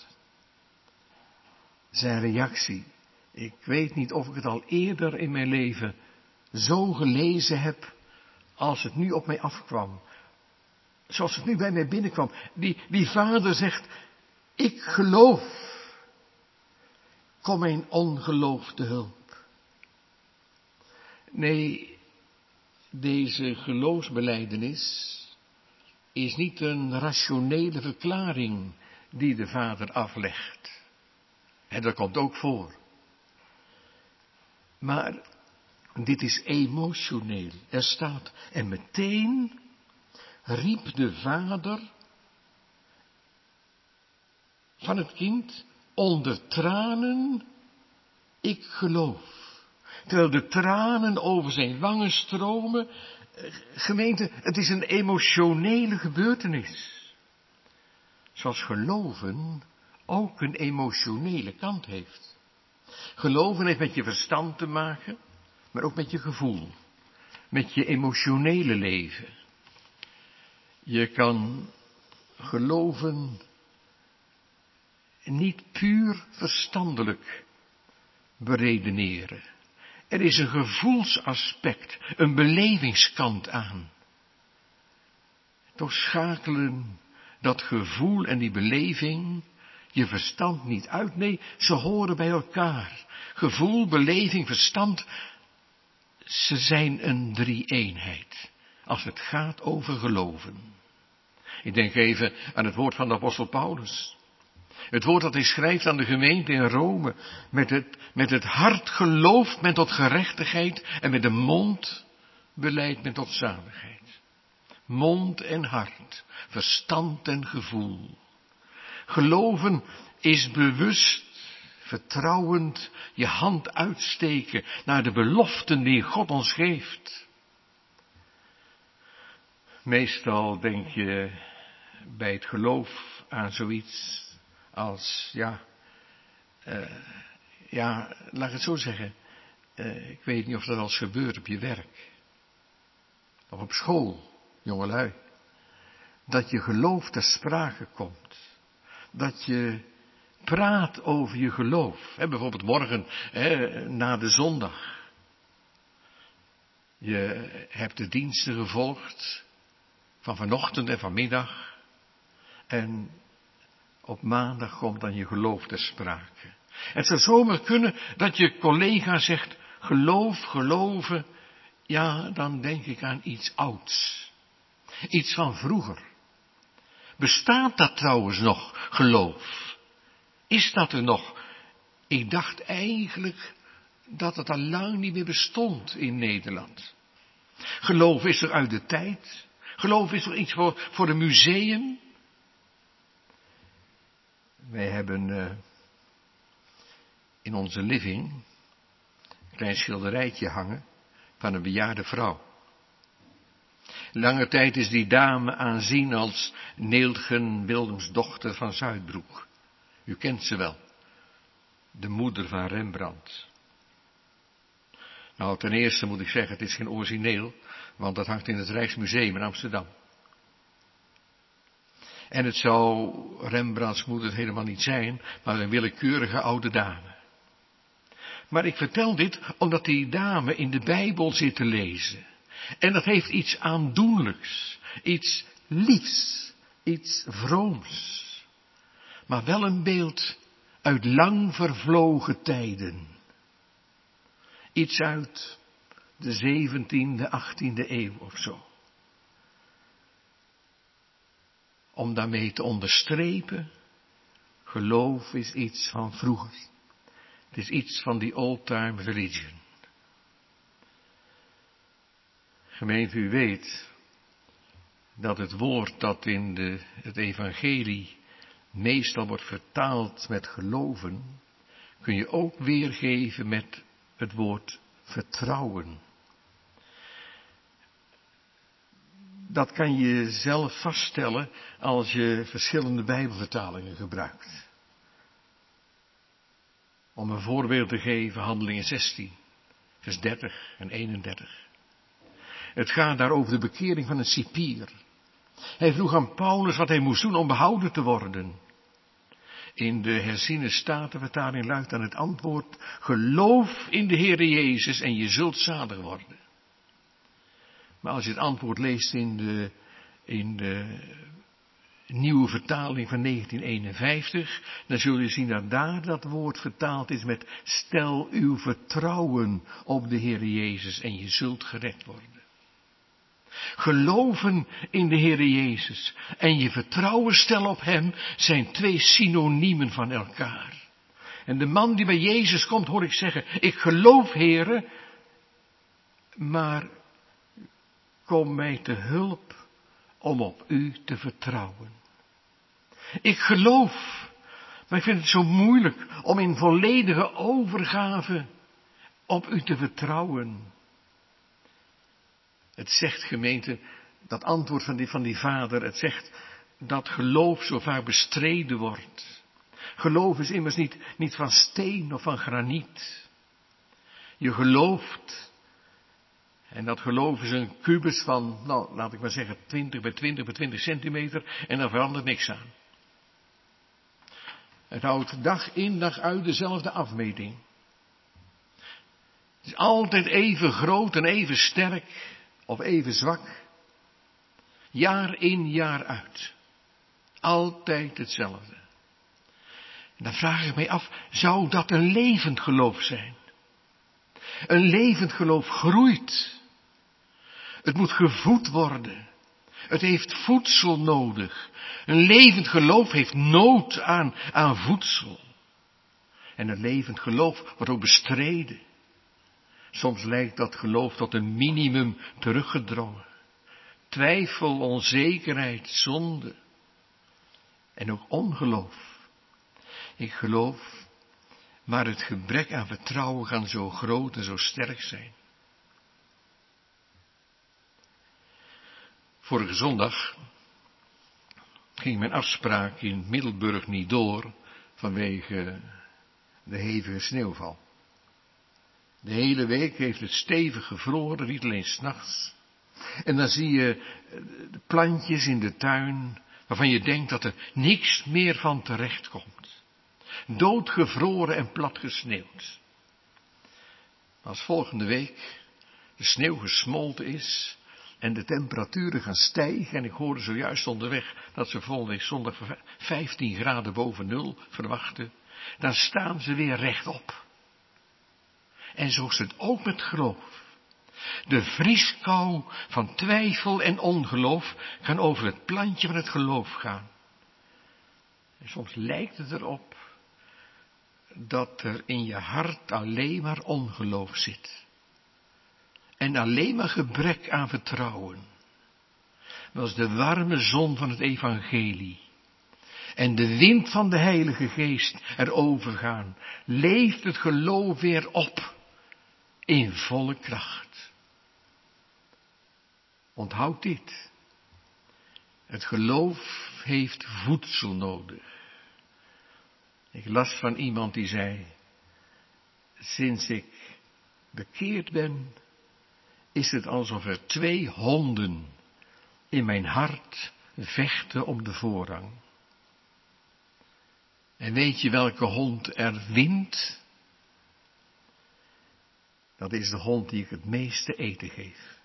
Zijn reactie. Ik weet niet of ik het al eerder in mijn leven zo gelezen heb als het nu op mij afkwam. Zoals het nu bij mij binnenkwam. Die, die vader zegt, ik geloof. Kom mijn ongeloof te hulp. Nee, deze geloofsbelijdenis is niet een rationele verklaring die de vader aflegt. En dat komt ook voor. Maar dit is emotioneel. Er staat, en meteen riep de vader van het kind onder tranen, ik geloof. Terwijl de tranen over zijn wangen stromen. Gemeente, het is een emotionele gebeurtenis. Zoals geloven ook een emotionele kant heeft. Geloven heeft met je verstand te maken, maar ook met je gevoel. Met je emotionele leven. Je kan geloven niet puur verstandelijk beredeneren. Er is een gevoelsaspect, een belevingskant aan. Toch schakelen dat gevoel en die beleving je verstand niet uit. Nee, ze horen bij elkaar. Gevoel, beleving, verstand, ze zijn een drie-eenheid. Als het gaat over geloven. Ik denk even aan het woord van de apostel Paulus. Het woord dat hij schrijft aan de gemeente in Rome. Met het, met het hart gelooft men tot gerechtigheid en met de mond beleidt men tot zaligheid. Mond en hart, verstand en gevoel. Geloven is bewust, vertrouwend, je hand uitsteken naar de beloften die God ons geeft. Meestal denk je bij het geloof aan zoiets als, ja, uh, ja, laat ik het zo zeggen. Uh, ik weet niet of dat al eens gebeurt op je werk. Of op school, jongelui. Dat je geloof ter sprake komt. Dat je praat over je geloof. He, bijvoorbeeld morgen, he, na de zondag. Je hebt de diensten gevolgd. Van vanochtend en vanmiddag. En op maandag komt dan je geloof ter sprake. Het zou zomaar kunnen dat je collega zegt, geloof, geloven. Ja, dan denk ik aan iets ouds. Iets van vroeger. Bestaat dat trouwens nog, geloof? Is dat er nog? Ik dacht eigenlijk dat het al lang niet meer bestond in Nederland. Geloof is er uit de tijd. Geloof is er iets voor, voor een museum. Wij hebben uh, in onze living een klein schilderijtje hangen van een bejaarde vrouw. Lange tijd is die dame aanzien als Neeltgen Wildems dochter van Zuidbroek. U kent ze wel. De moeder van Rembrandt. Nou, ten eerste moet ik zeggen, het is geen origineel, want dat hangt in het Rijksmuseum in Amsterdam. En het zou Rembrandts moeder helemaal niet zijn, maar een willekeurige oude dame. Maar ik vertel dit omdat die dame in de Bijbel zit te lezen. En dat heeft iets aandoenlijks, iets liefs, iets vrooms. Maar wel een beeld uit lang vervlogen tijden. Iets uit de zeventiende, achttiende eeuw of zo. Om daarmee te onderstrepen, geloof is iets van vroeger. Het is iets van die old-time religion. Gemeente, u weet dat het woord dat in de, het evangelie meestal wordt vertaald met geloven, kun je ook weergeven met het woord vertrouwen. dat kan je zelf vaststellen als je verschillende Bijbelvertalingen gebruikt. Om een voorbeeld te geven, Handelingen zestien, vers dertig en eenendertig. Het gaat daar over de bekering van een cipier. Hij vroeg aan Paulus wat hij moest doen om behouden te worden. In de herziene statenvertaling luidt dan het antwoord: geloof in de Heere Jezus en je zult zalig worden. Maar als je het antwoord leest in de, in de nieuwe vertaling van negentien eenenvijftig, dan zul je zien dat daar dat woord vertaald is met: stel uw vertrouwen op de Heere Jezus en je zult gered worden. Geloven in de Heere Jezus en je vertrouwen stellen op Hem zijn twee synoniemen van elkaar. En de man die bij Jezus komt, hoor ik zeggen: ik geloof, Heere, maar kom mij te hulp om op U te vertrouwen. Ik geloof, maar ik vind het zo moeilijk om in volledige overgave op U te vertrouwen. Het zegt, gemeente, dat antwoord van die, van die vader, het zegt dat geloof zo vaak bestreden wordt. Geloof is immers niet, niet van steen of van graniet. Je gelooft, en dat geloof is een kubus van, nou, laat ik maar zeggen, twintig bij twintig bij twintig centimeter, en daar verandert niks aan. Het houdt dag in dag uit dezelfde afmeting. Het is altijd even groot en even sterk, of even zwak. Jaar in, jaar uit. Altijd hetzelfde. En dan vraag ik mij af, zou dat een levend geloof zijn? Een levend geloof groeit. Het moet gevoed worden. Het heeft voedsel nodig. Een levend geloof heeft nood aan, aan voedsel. En een levend geloof wordt ook bestreden. Soms lijkt dat geloof tot een minimum teruggedrongen. Twijfel, onzekerheid, zonde. En ook ongeloof. Ik geloof, maar het gebrek aan vertrouwen kan zo groot en zo sterk zijn. Vorige zondag ging mijn afspraak in Middelburg niet door vanwege de hevige sneeuwval. De hele week heeft het stevig gevroren, niet alleen 's nachts. En dan zie je de plantjes in de tuin, waarvan je denkt dat er niks meer van terecht komt. Doodgevroren en plat gesneeuwd. Als volgende week de sneeuw gesmolten is en de temperaturen gaan stijgen, en ik hoorde zojuist onderweg dat ze volgende week zondag vijftien graden boven nul verwachten, dan staan ze weer rechtop. En zo is het ook met geloof. De vrieskou van twijfel en ongeloof kan over het plantje van het geloof gaan. En soms lijkt het erop dat er in je hart alleen maar ongeloof zit. En alleen maar gebrek aan vertrouwen. Maar als de warme zon van het evangelie en de wind van de Heilige Geest erover gaan, leeft het geloof weer op. In volle kracht. Onthoud dit. Het geloof heeft voedsel nodig. Ik las van iemand die zei: sinds ik bekeerd ben, is het alsof er twee honden in mijn hart vechten om de voorrang. En weet je welke hond er wint? Dat is de hond die ik het meeste eten geef.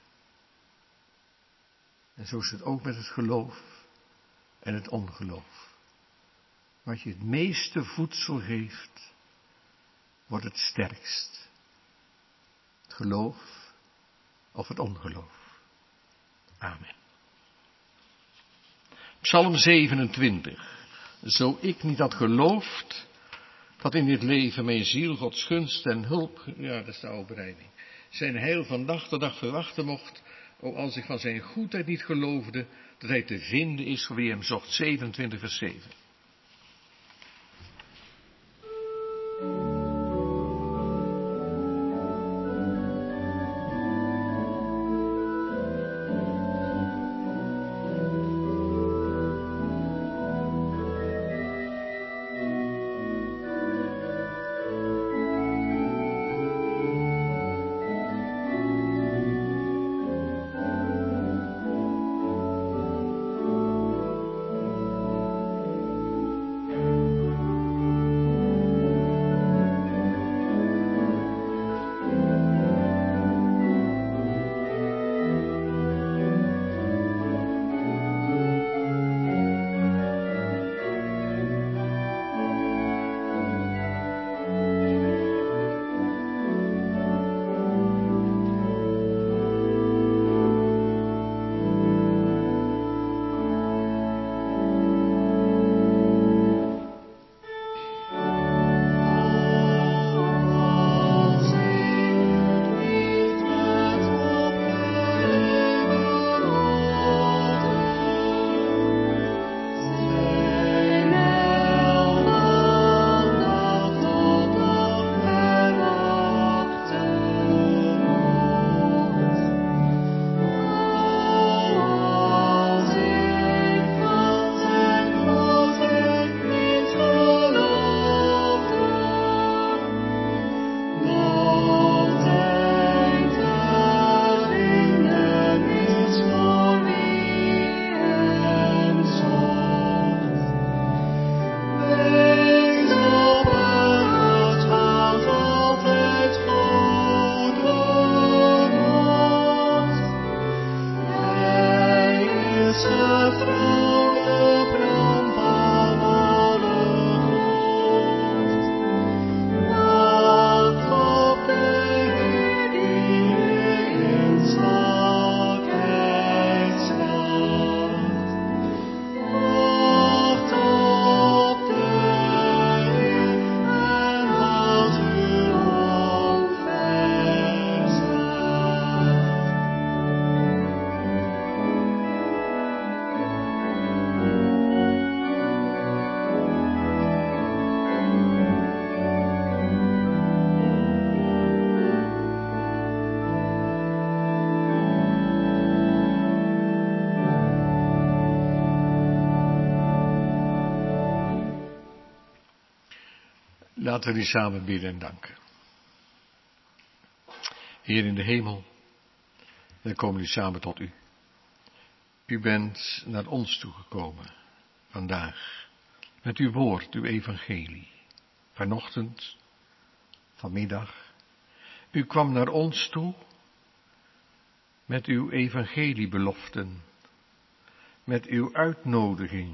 En zo is het ook met het geloof en het ongeloof. Wat je het meeste voedsel geeft, wordt het sterkst. Het geloof of het ongeloof. Amen. Psalm zevenentwintig. Zo ik niet had geloofd dat in dit leven mijn ziel Gods gunst en hulp, ja, dat is de oude bereiding, zijn heil van dag tot dag verwachten mocht, o als ik van zijn goedheid niet geloofde, dat hij te vinden is voor wie hem zocht. zevenentwintig vers zeven. Laten we nu samen bidden en danken. Heer in de hemel, we komen nu samen tot u. U bent naar ons toegekomen, vandaag, met uw woord, uw evangelie. Vanochtend, vanmiddag, u kwam naar ons toe met uw evangeliebeloften, met uw uitnodiging.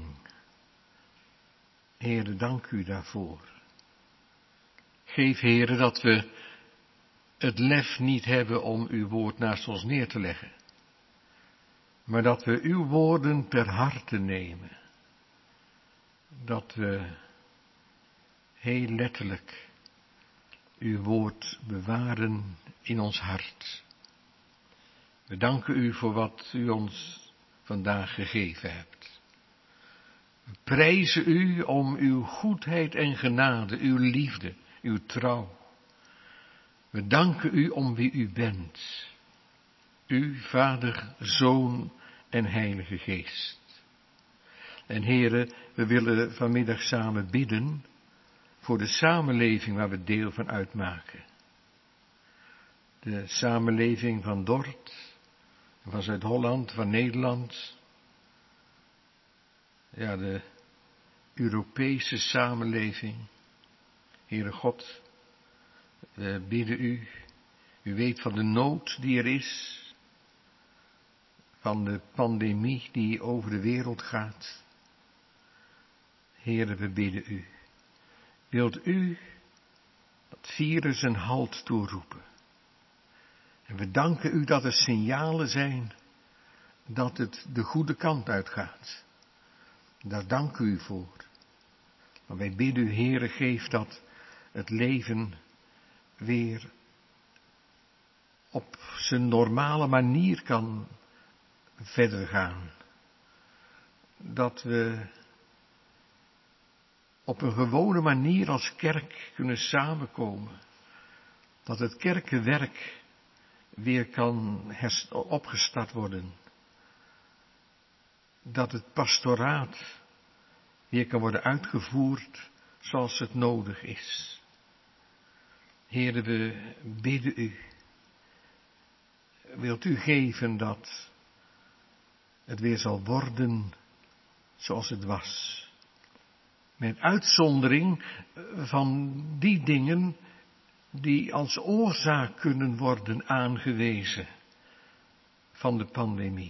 Heere, dank u daarvoor. Geef, Heere, dat we het lef niet hebben om uw woord naast ons neer te leggen, maar dat we uw woorden ter harte nemen. Dat we heel letterlijk uw woord bewaren in ons hart. We danken u voor wat u ons vandaag gegeven hebt. We prijzen u om uw goedheid en genade, uw liefde, uw trouw. We danken u om wie u bent. U, Vader, Zoon en Heilige Geest. En Heere, we willen vanmiddag samen bidden voor de samenleving waar we deel van uitmaken. De samenleving van Dort, van Zuid-Holland, van Nederland. Ja, de Europese samenleving. Heere God, we bidden u. U weet van de nood die er is. Van de pandemie die over de wereld gaat. Heere, we bidden u. Wilt u dat virus een halt toeroepen? En we danken u dat er signalen zijn dat het de goede kant uitgaat. Daar danken u voor. Maar wij bidden u, Heere, geef dat het leven weer op zijn normale manier kan verder gaan. Dat we op een gewone manier als kerk kunnen samenkomen. Dat het kerkenwerk weer kan herst- opgestart worden. Dat het pastoraat weer kan worden uitgevoerd zoals het nodig is. Heere, we bidden u. Wilt u geven dat het weer zal worden zoals het was. Met uitzondering van die dingen die als oorzaak kunnen worden aangewezen van de pandemie.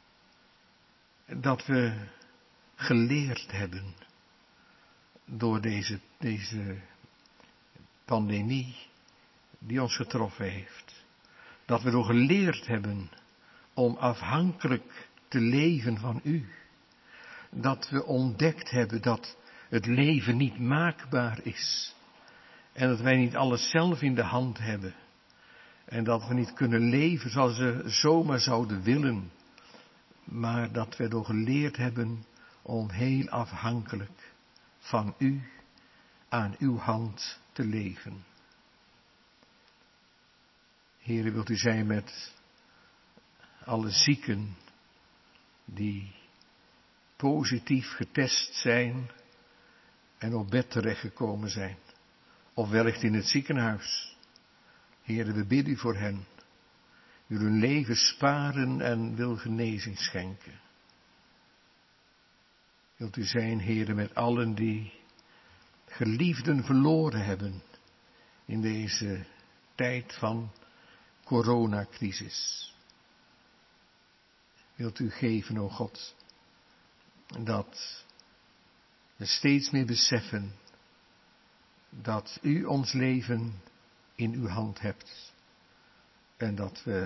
Dat we geleerd hebben door deze, deze pandemie die ons getroffen heeft. Dat we door geleerd hebben om afhankelijk te leven van u. Dat we ontdekt hebben dat het leven niet maakbaar is. En dat wij niet alles zelf in de hand hebben. En dat we niet kunnen leven zoals we zomaar zouden willen. Maar dat we door geleerd hebben om heel afhankelijk van u aan uw hand te leven. Heere, wilt u zijn met alle zieken die positief getest zijn en op bed terechtgekomen zijn. Of wellicht in het ziekenhuis. Heere, we bidden u voor hen. U hun leven sparen en wil genezing schenken. Wilt u zijn, Heere, met allen die geliefden verloren hebben in deze tijd van coronacrisis. Wilt u geven, o God, dat we steeds meer beseffen dat u ons leven in uw hand hebt. En dat we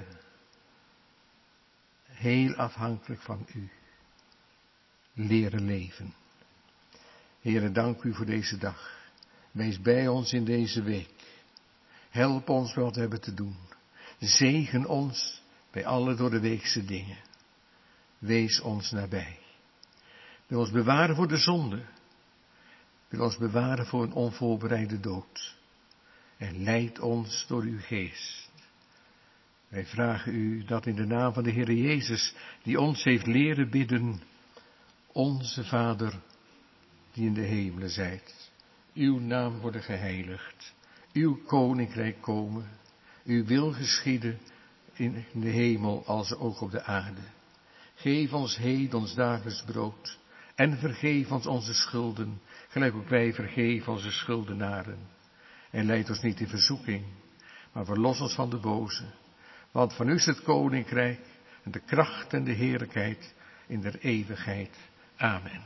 heel afhankelijk van u leren leven. Heere, dank u voor deze dag. Wees bij ons in deze week. Help ons wat we hebben te doen. Zegen ons bij alle door de weekse dingen. Wees ons nabij. Wil ons bewaren voor de zonde. Wil ons bewaren voor een onvoorbereide dood. En leid ons door uw geest. Wij vragen u dat in de naam van de Heere Jezus, die ons heeft leren bidden, onze Vader, die in de hemelen zijt, uw naam worden geheiligd, uw koninkrijk komen, uw wil geschieden in de hemel als ook op de aarde. Geef ons heden ons dagelijks brood en vergeef ons onze schulden, gelijk ook wij vergeven onze schuldenaren. En leid ons niet in verzoeking, maar verlos ons van de boze. Want van u is het koninkrijk en de kracht en de heerlijkheid in der eeuwigheid. Amen.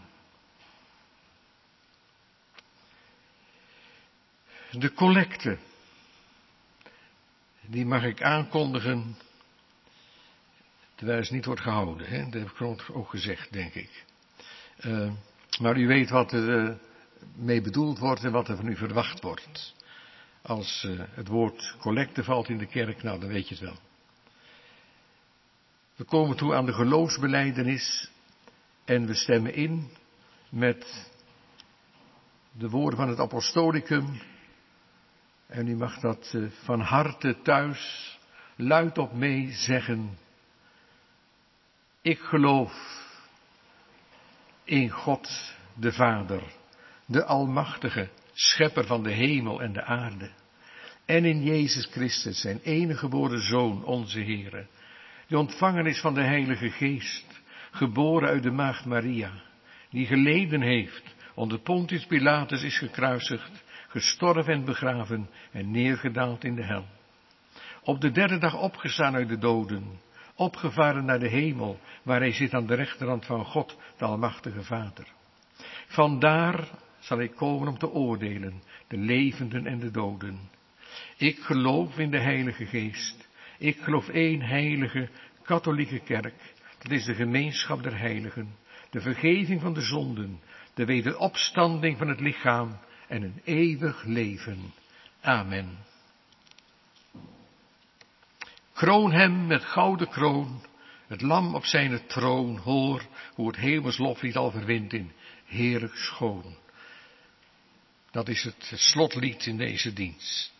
De collecte, die mag ik aankondigen terwijl het niet wordt gehouden. Hè? Dat heb ik ook gezegd, denk ik. Uh, maar u weet wat er uh, mee bedoeld wordt en wat er van u verwacht wordt. Als uh, het woord collecte valt in de kerk, nou dan weet je het wel. We komen toe aan de geloofsbelijdenis en we stemmen in met de woorden van het apostolicum. En u mag dat uh, van harte thuis luidop mee zeggen. Ik geloof in God de Vader, de Almachtige, Schepper van de hemel en de aarde. En in Jezus Christus, zijn enige geboren Zoon, onze Heere, die ontvangen is van de Heilige Geest, geboren uit de Maagd Maria, die geleden heeft, onder Pontius Pilatus is gekruisigd, gestorven en begraven en neergedaald in de hel. Op de derde dag opgestaan uit de doden, opgevaren naar de hemel, waar hij zit aan de rechterhand van God, de Almachtige Vader. Vandaar zal hij komen om te oordelen, de levenden en de doden. Ik geloof in de Heilige Geest. Ik geloof één heilige, katholieke kerk. Dat is de gemeenschap der heiligen, de vergeving van de zonden, de wederopstanding van het lichaam en een eeuwig leven. Amen. Kroon hem met gouden kroon, het lam op zijn troon, hoor hoe het hemels loflied al verwint in heerlijk schoon. Dat is het slotlied in deze dienst.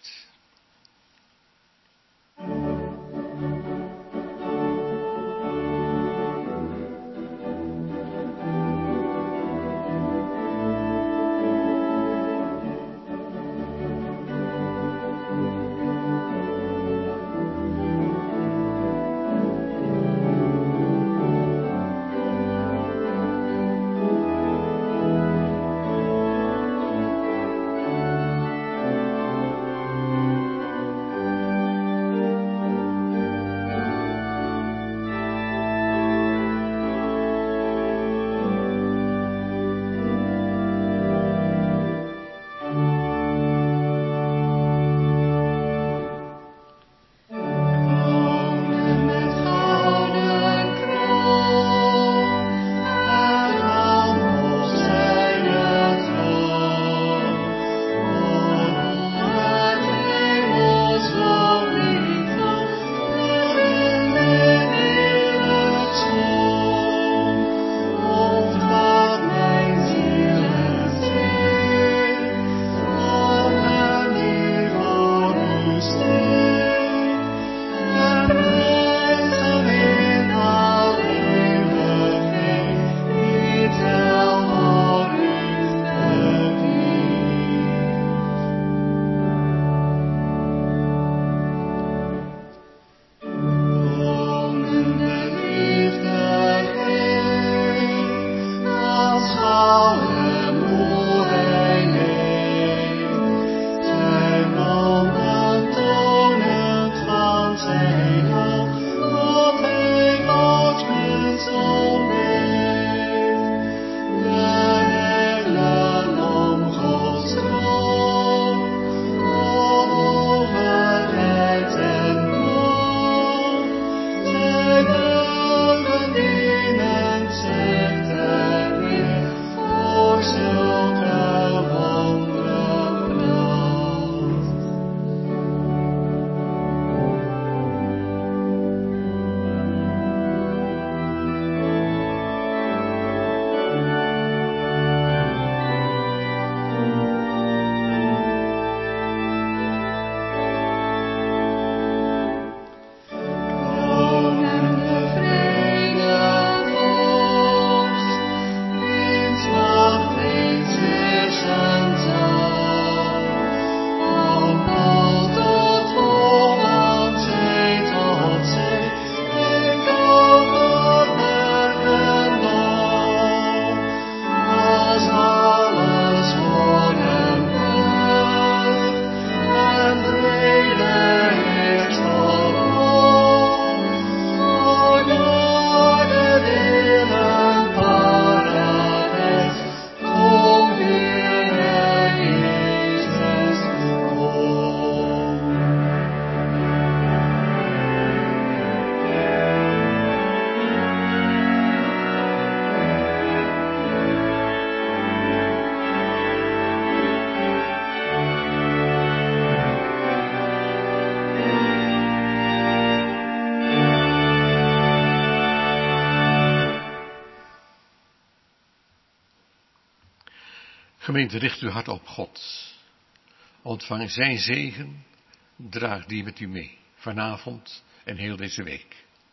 Gemeente, richt uw hart op God. Ontvang zijn zegen, draag die met u mee, vanavond en heel deze week.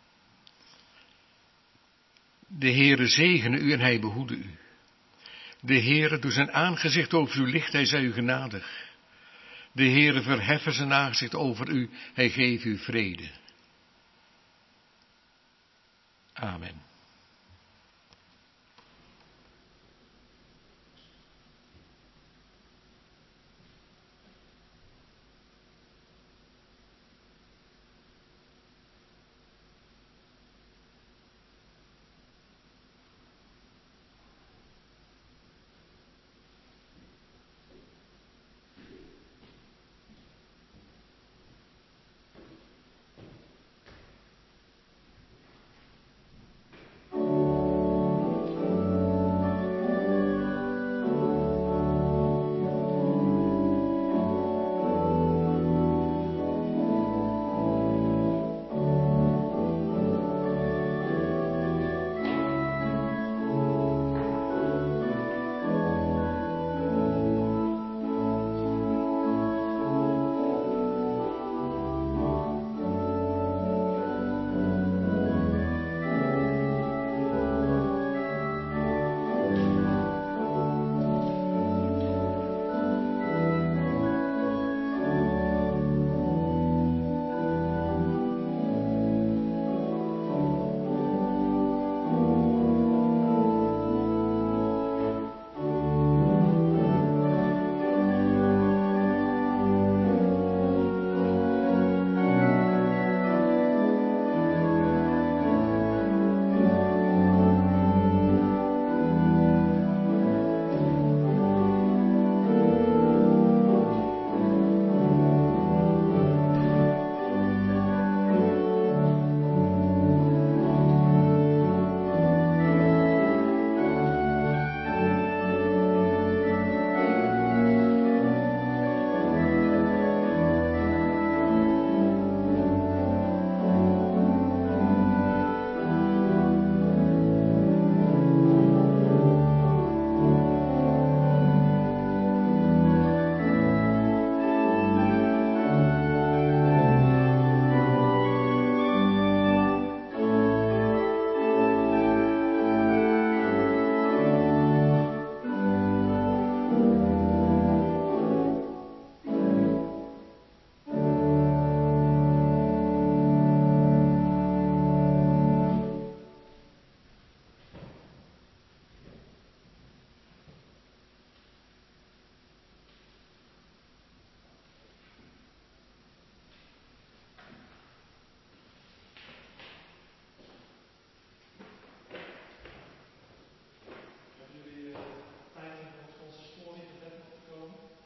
De Heere zegene u en hij behoede u. De Heere doe zijn aangezicht over u licht, hij zij u genadig. De Heere verheffen zijn aangezicht over u, hij geeft u vrede. Amen.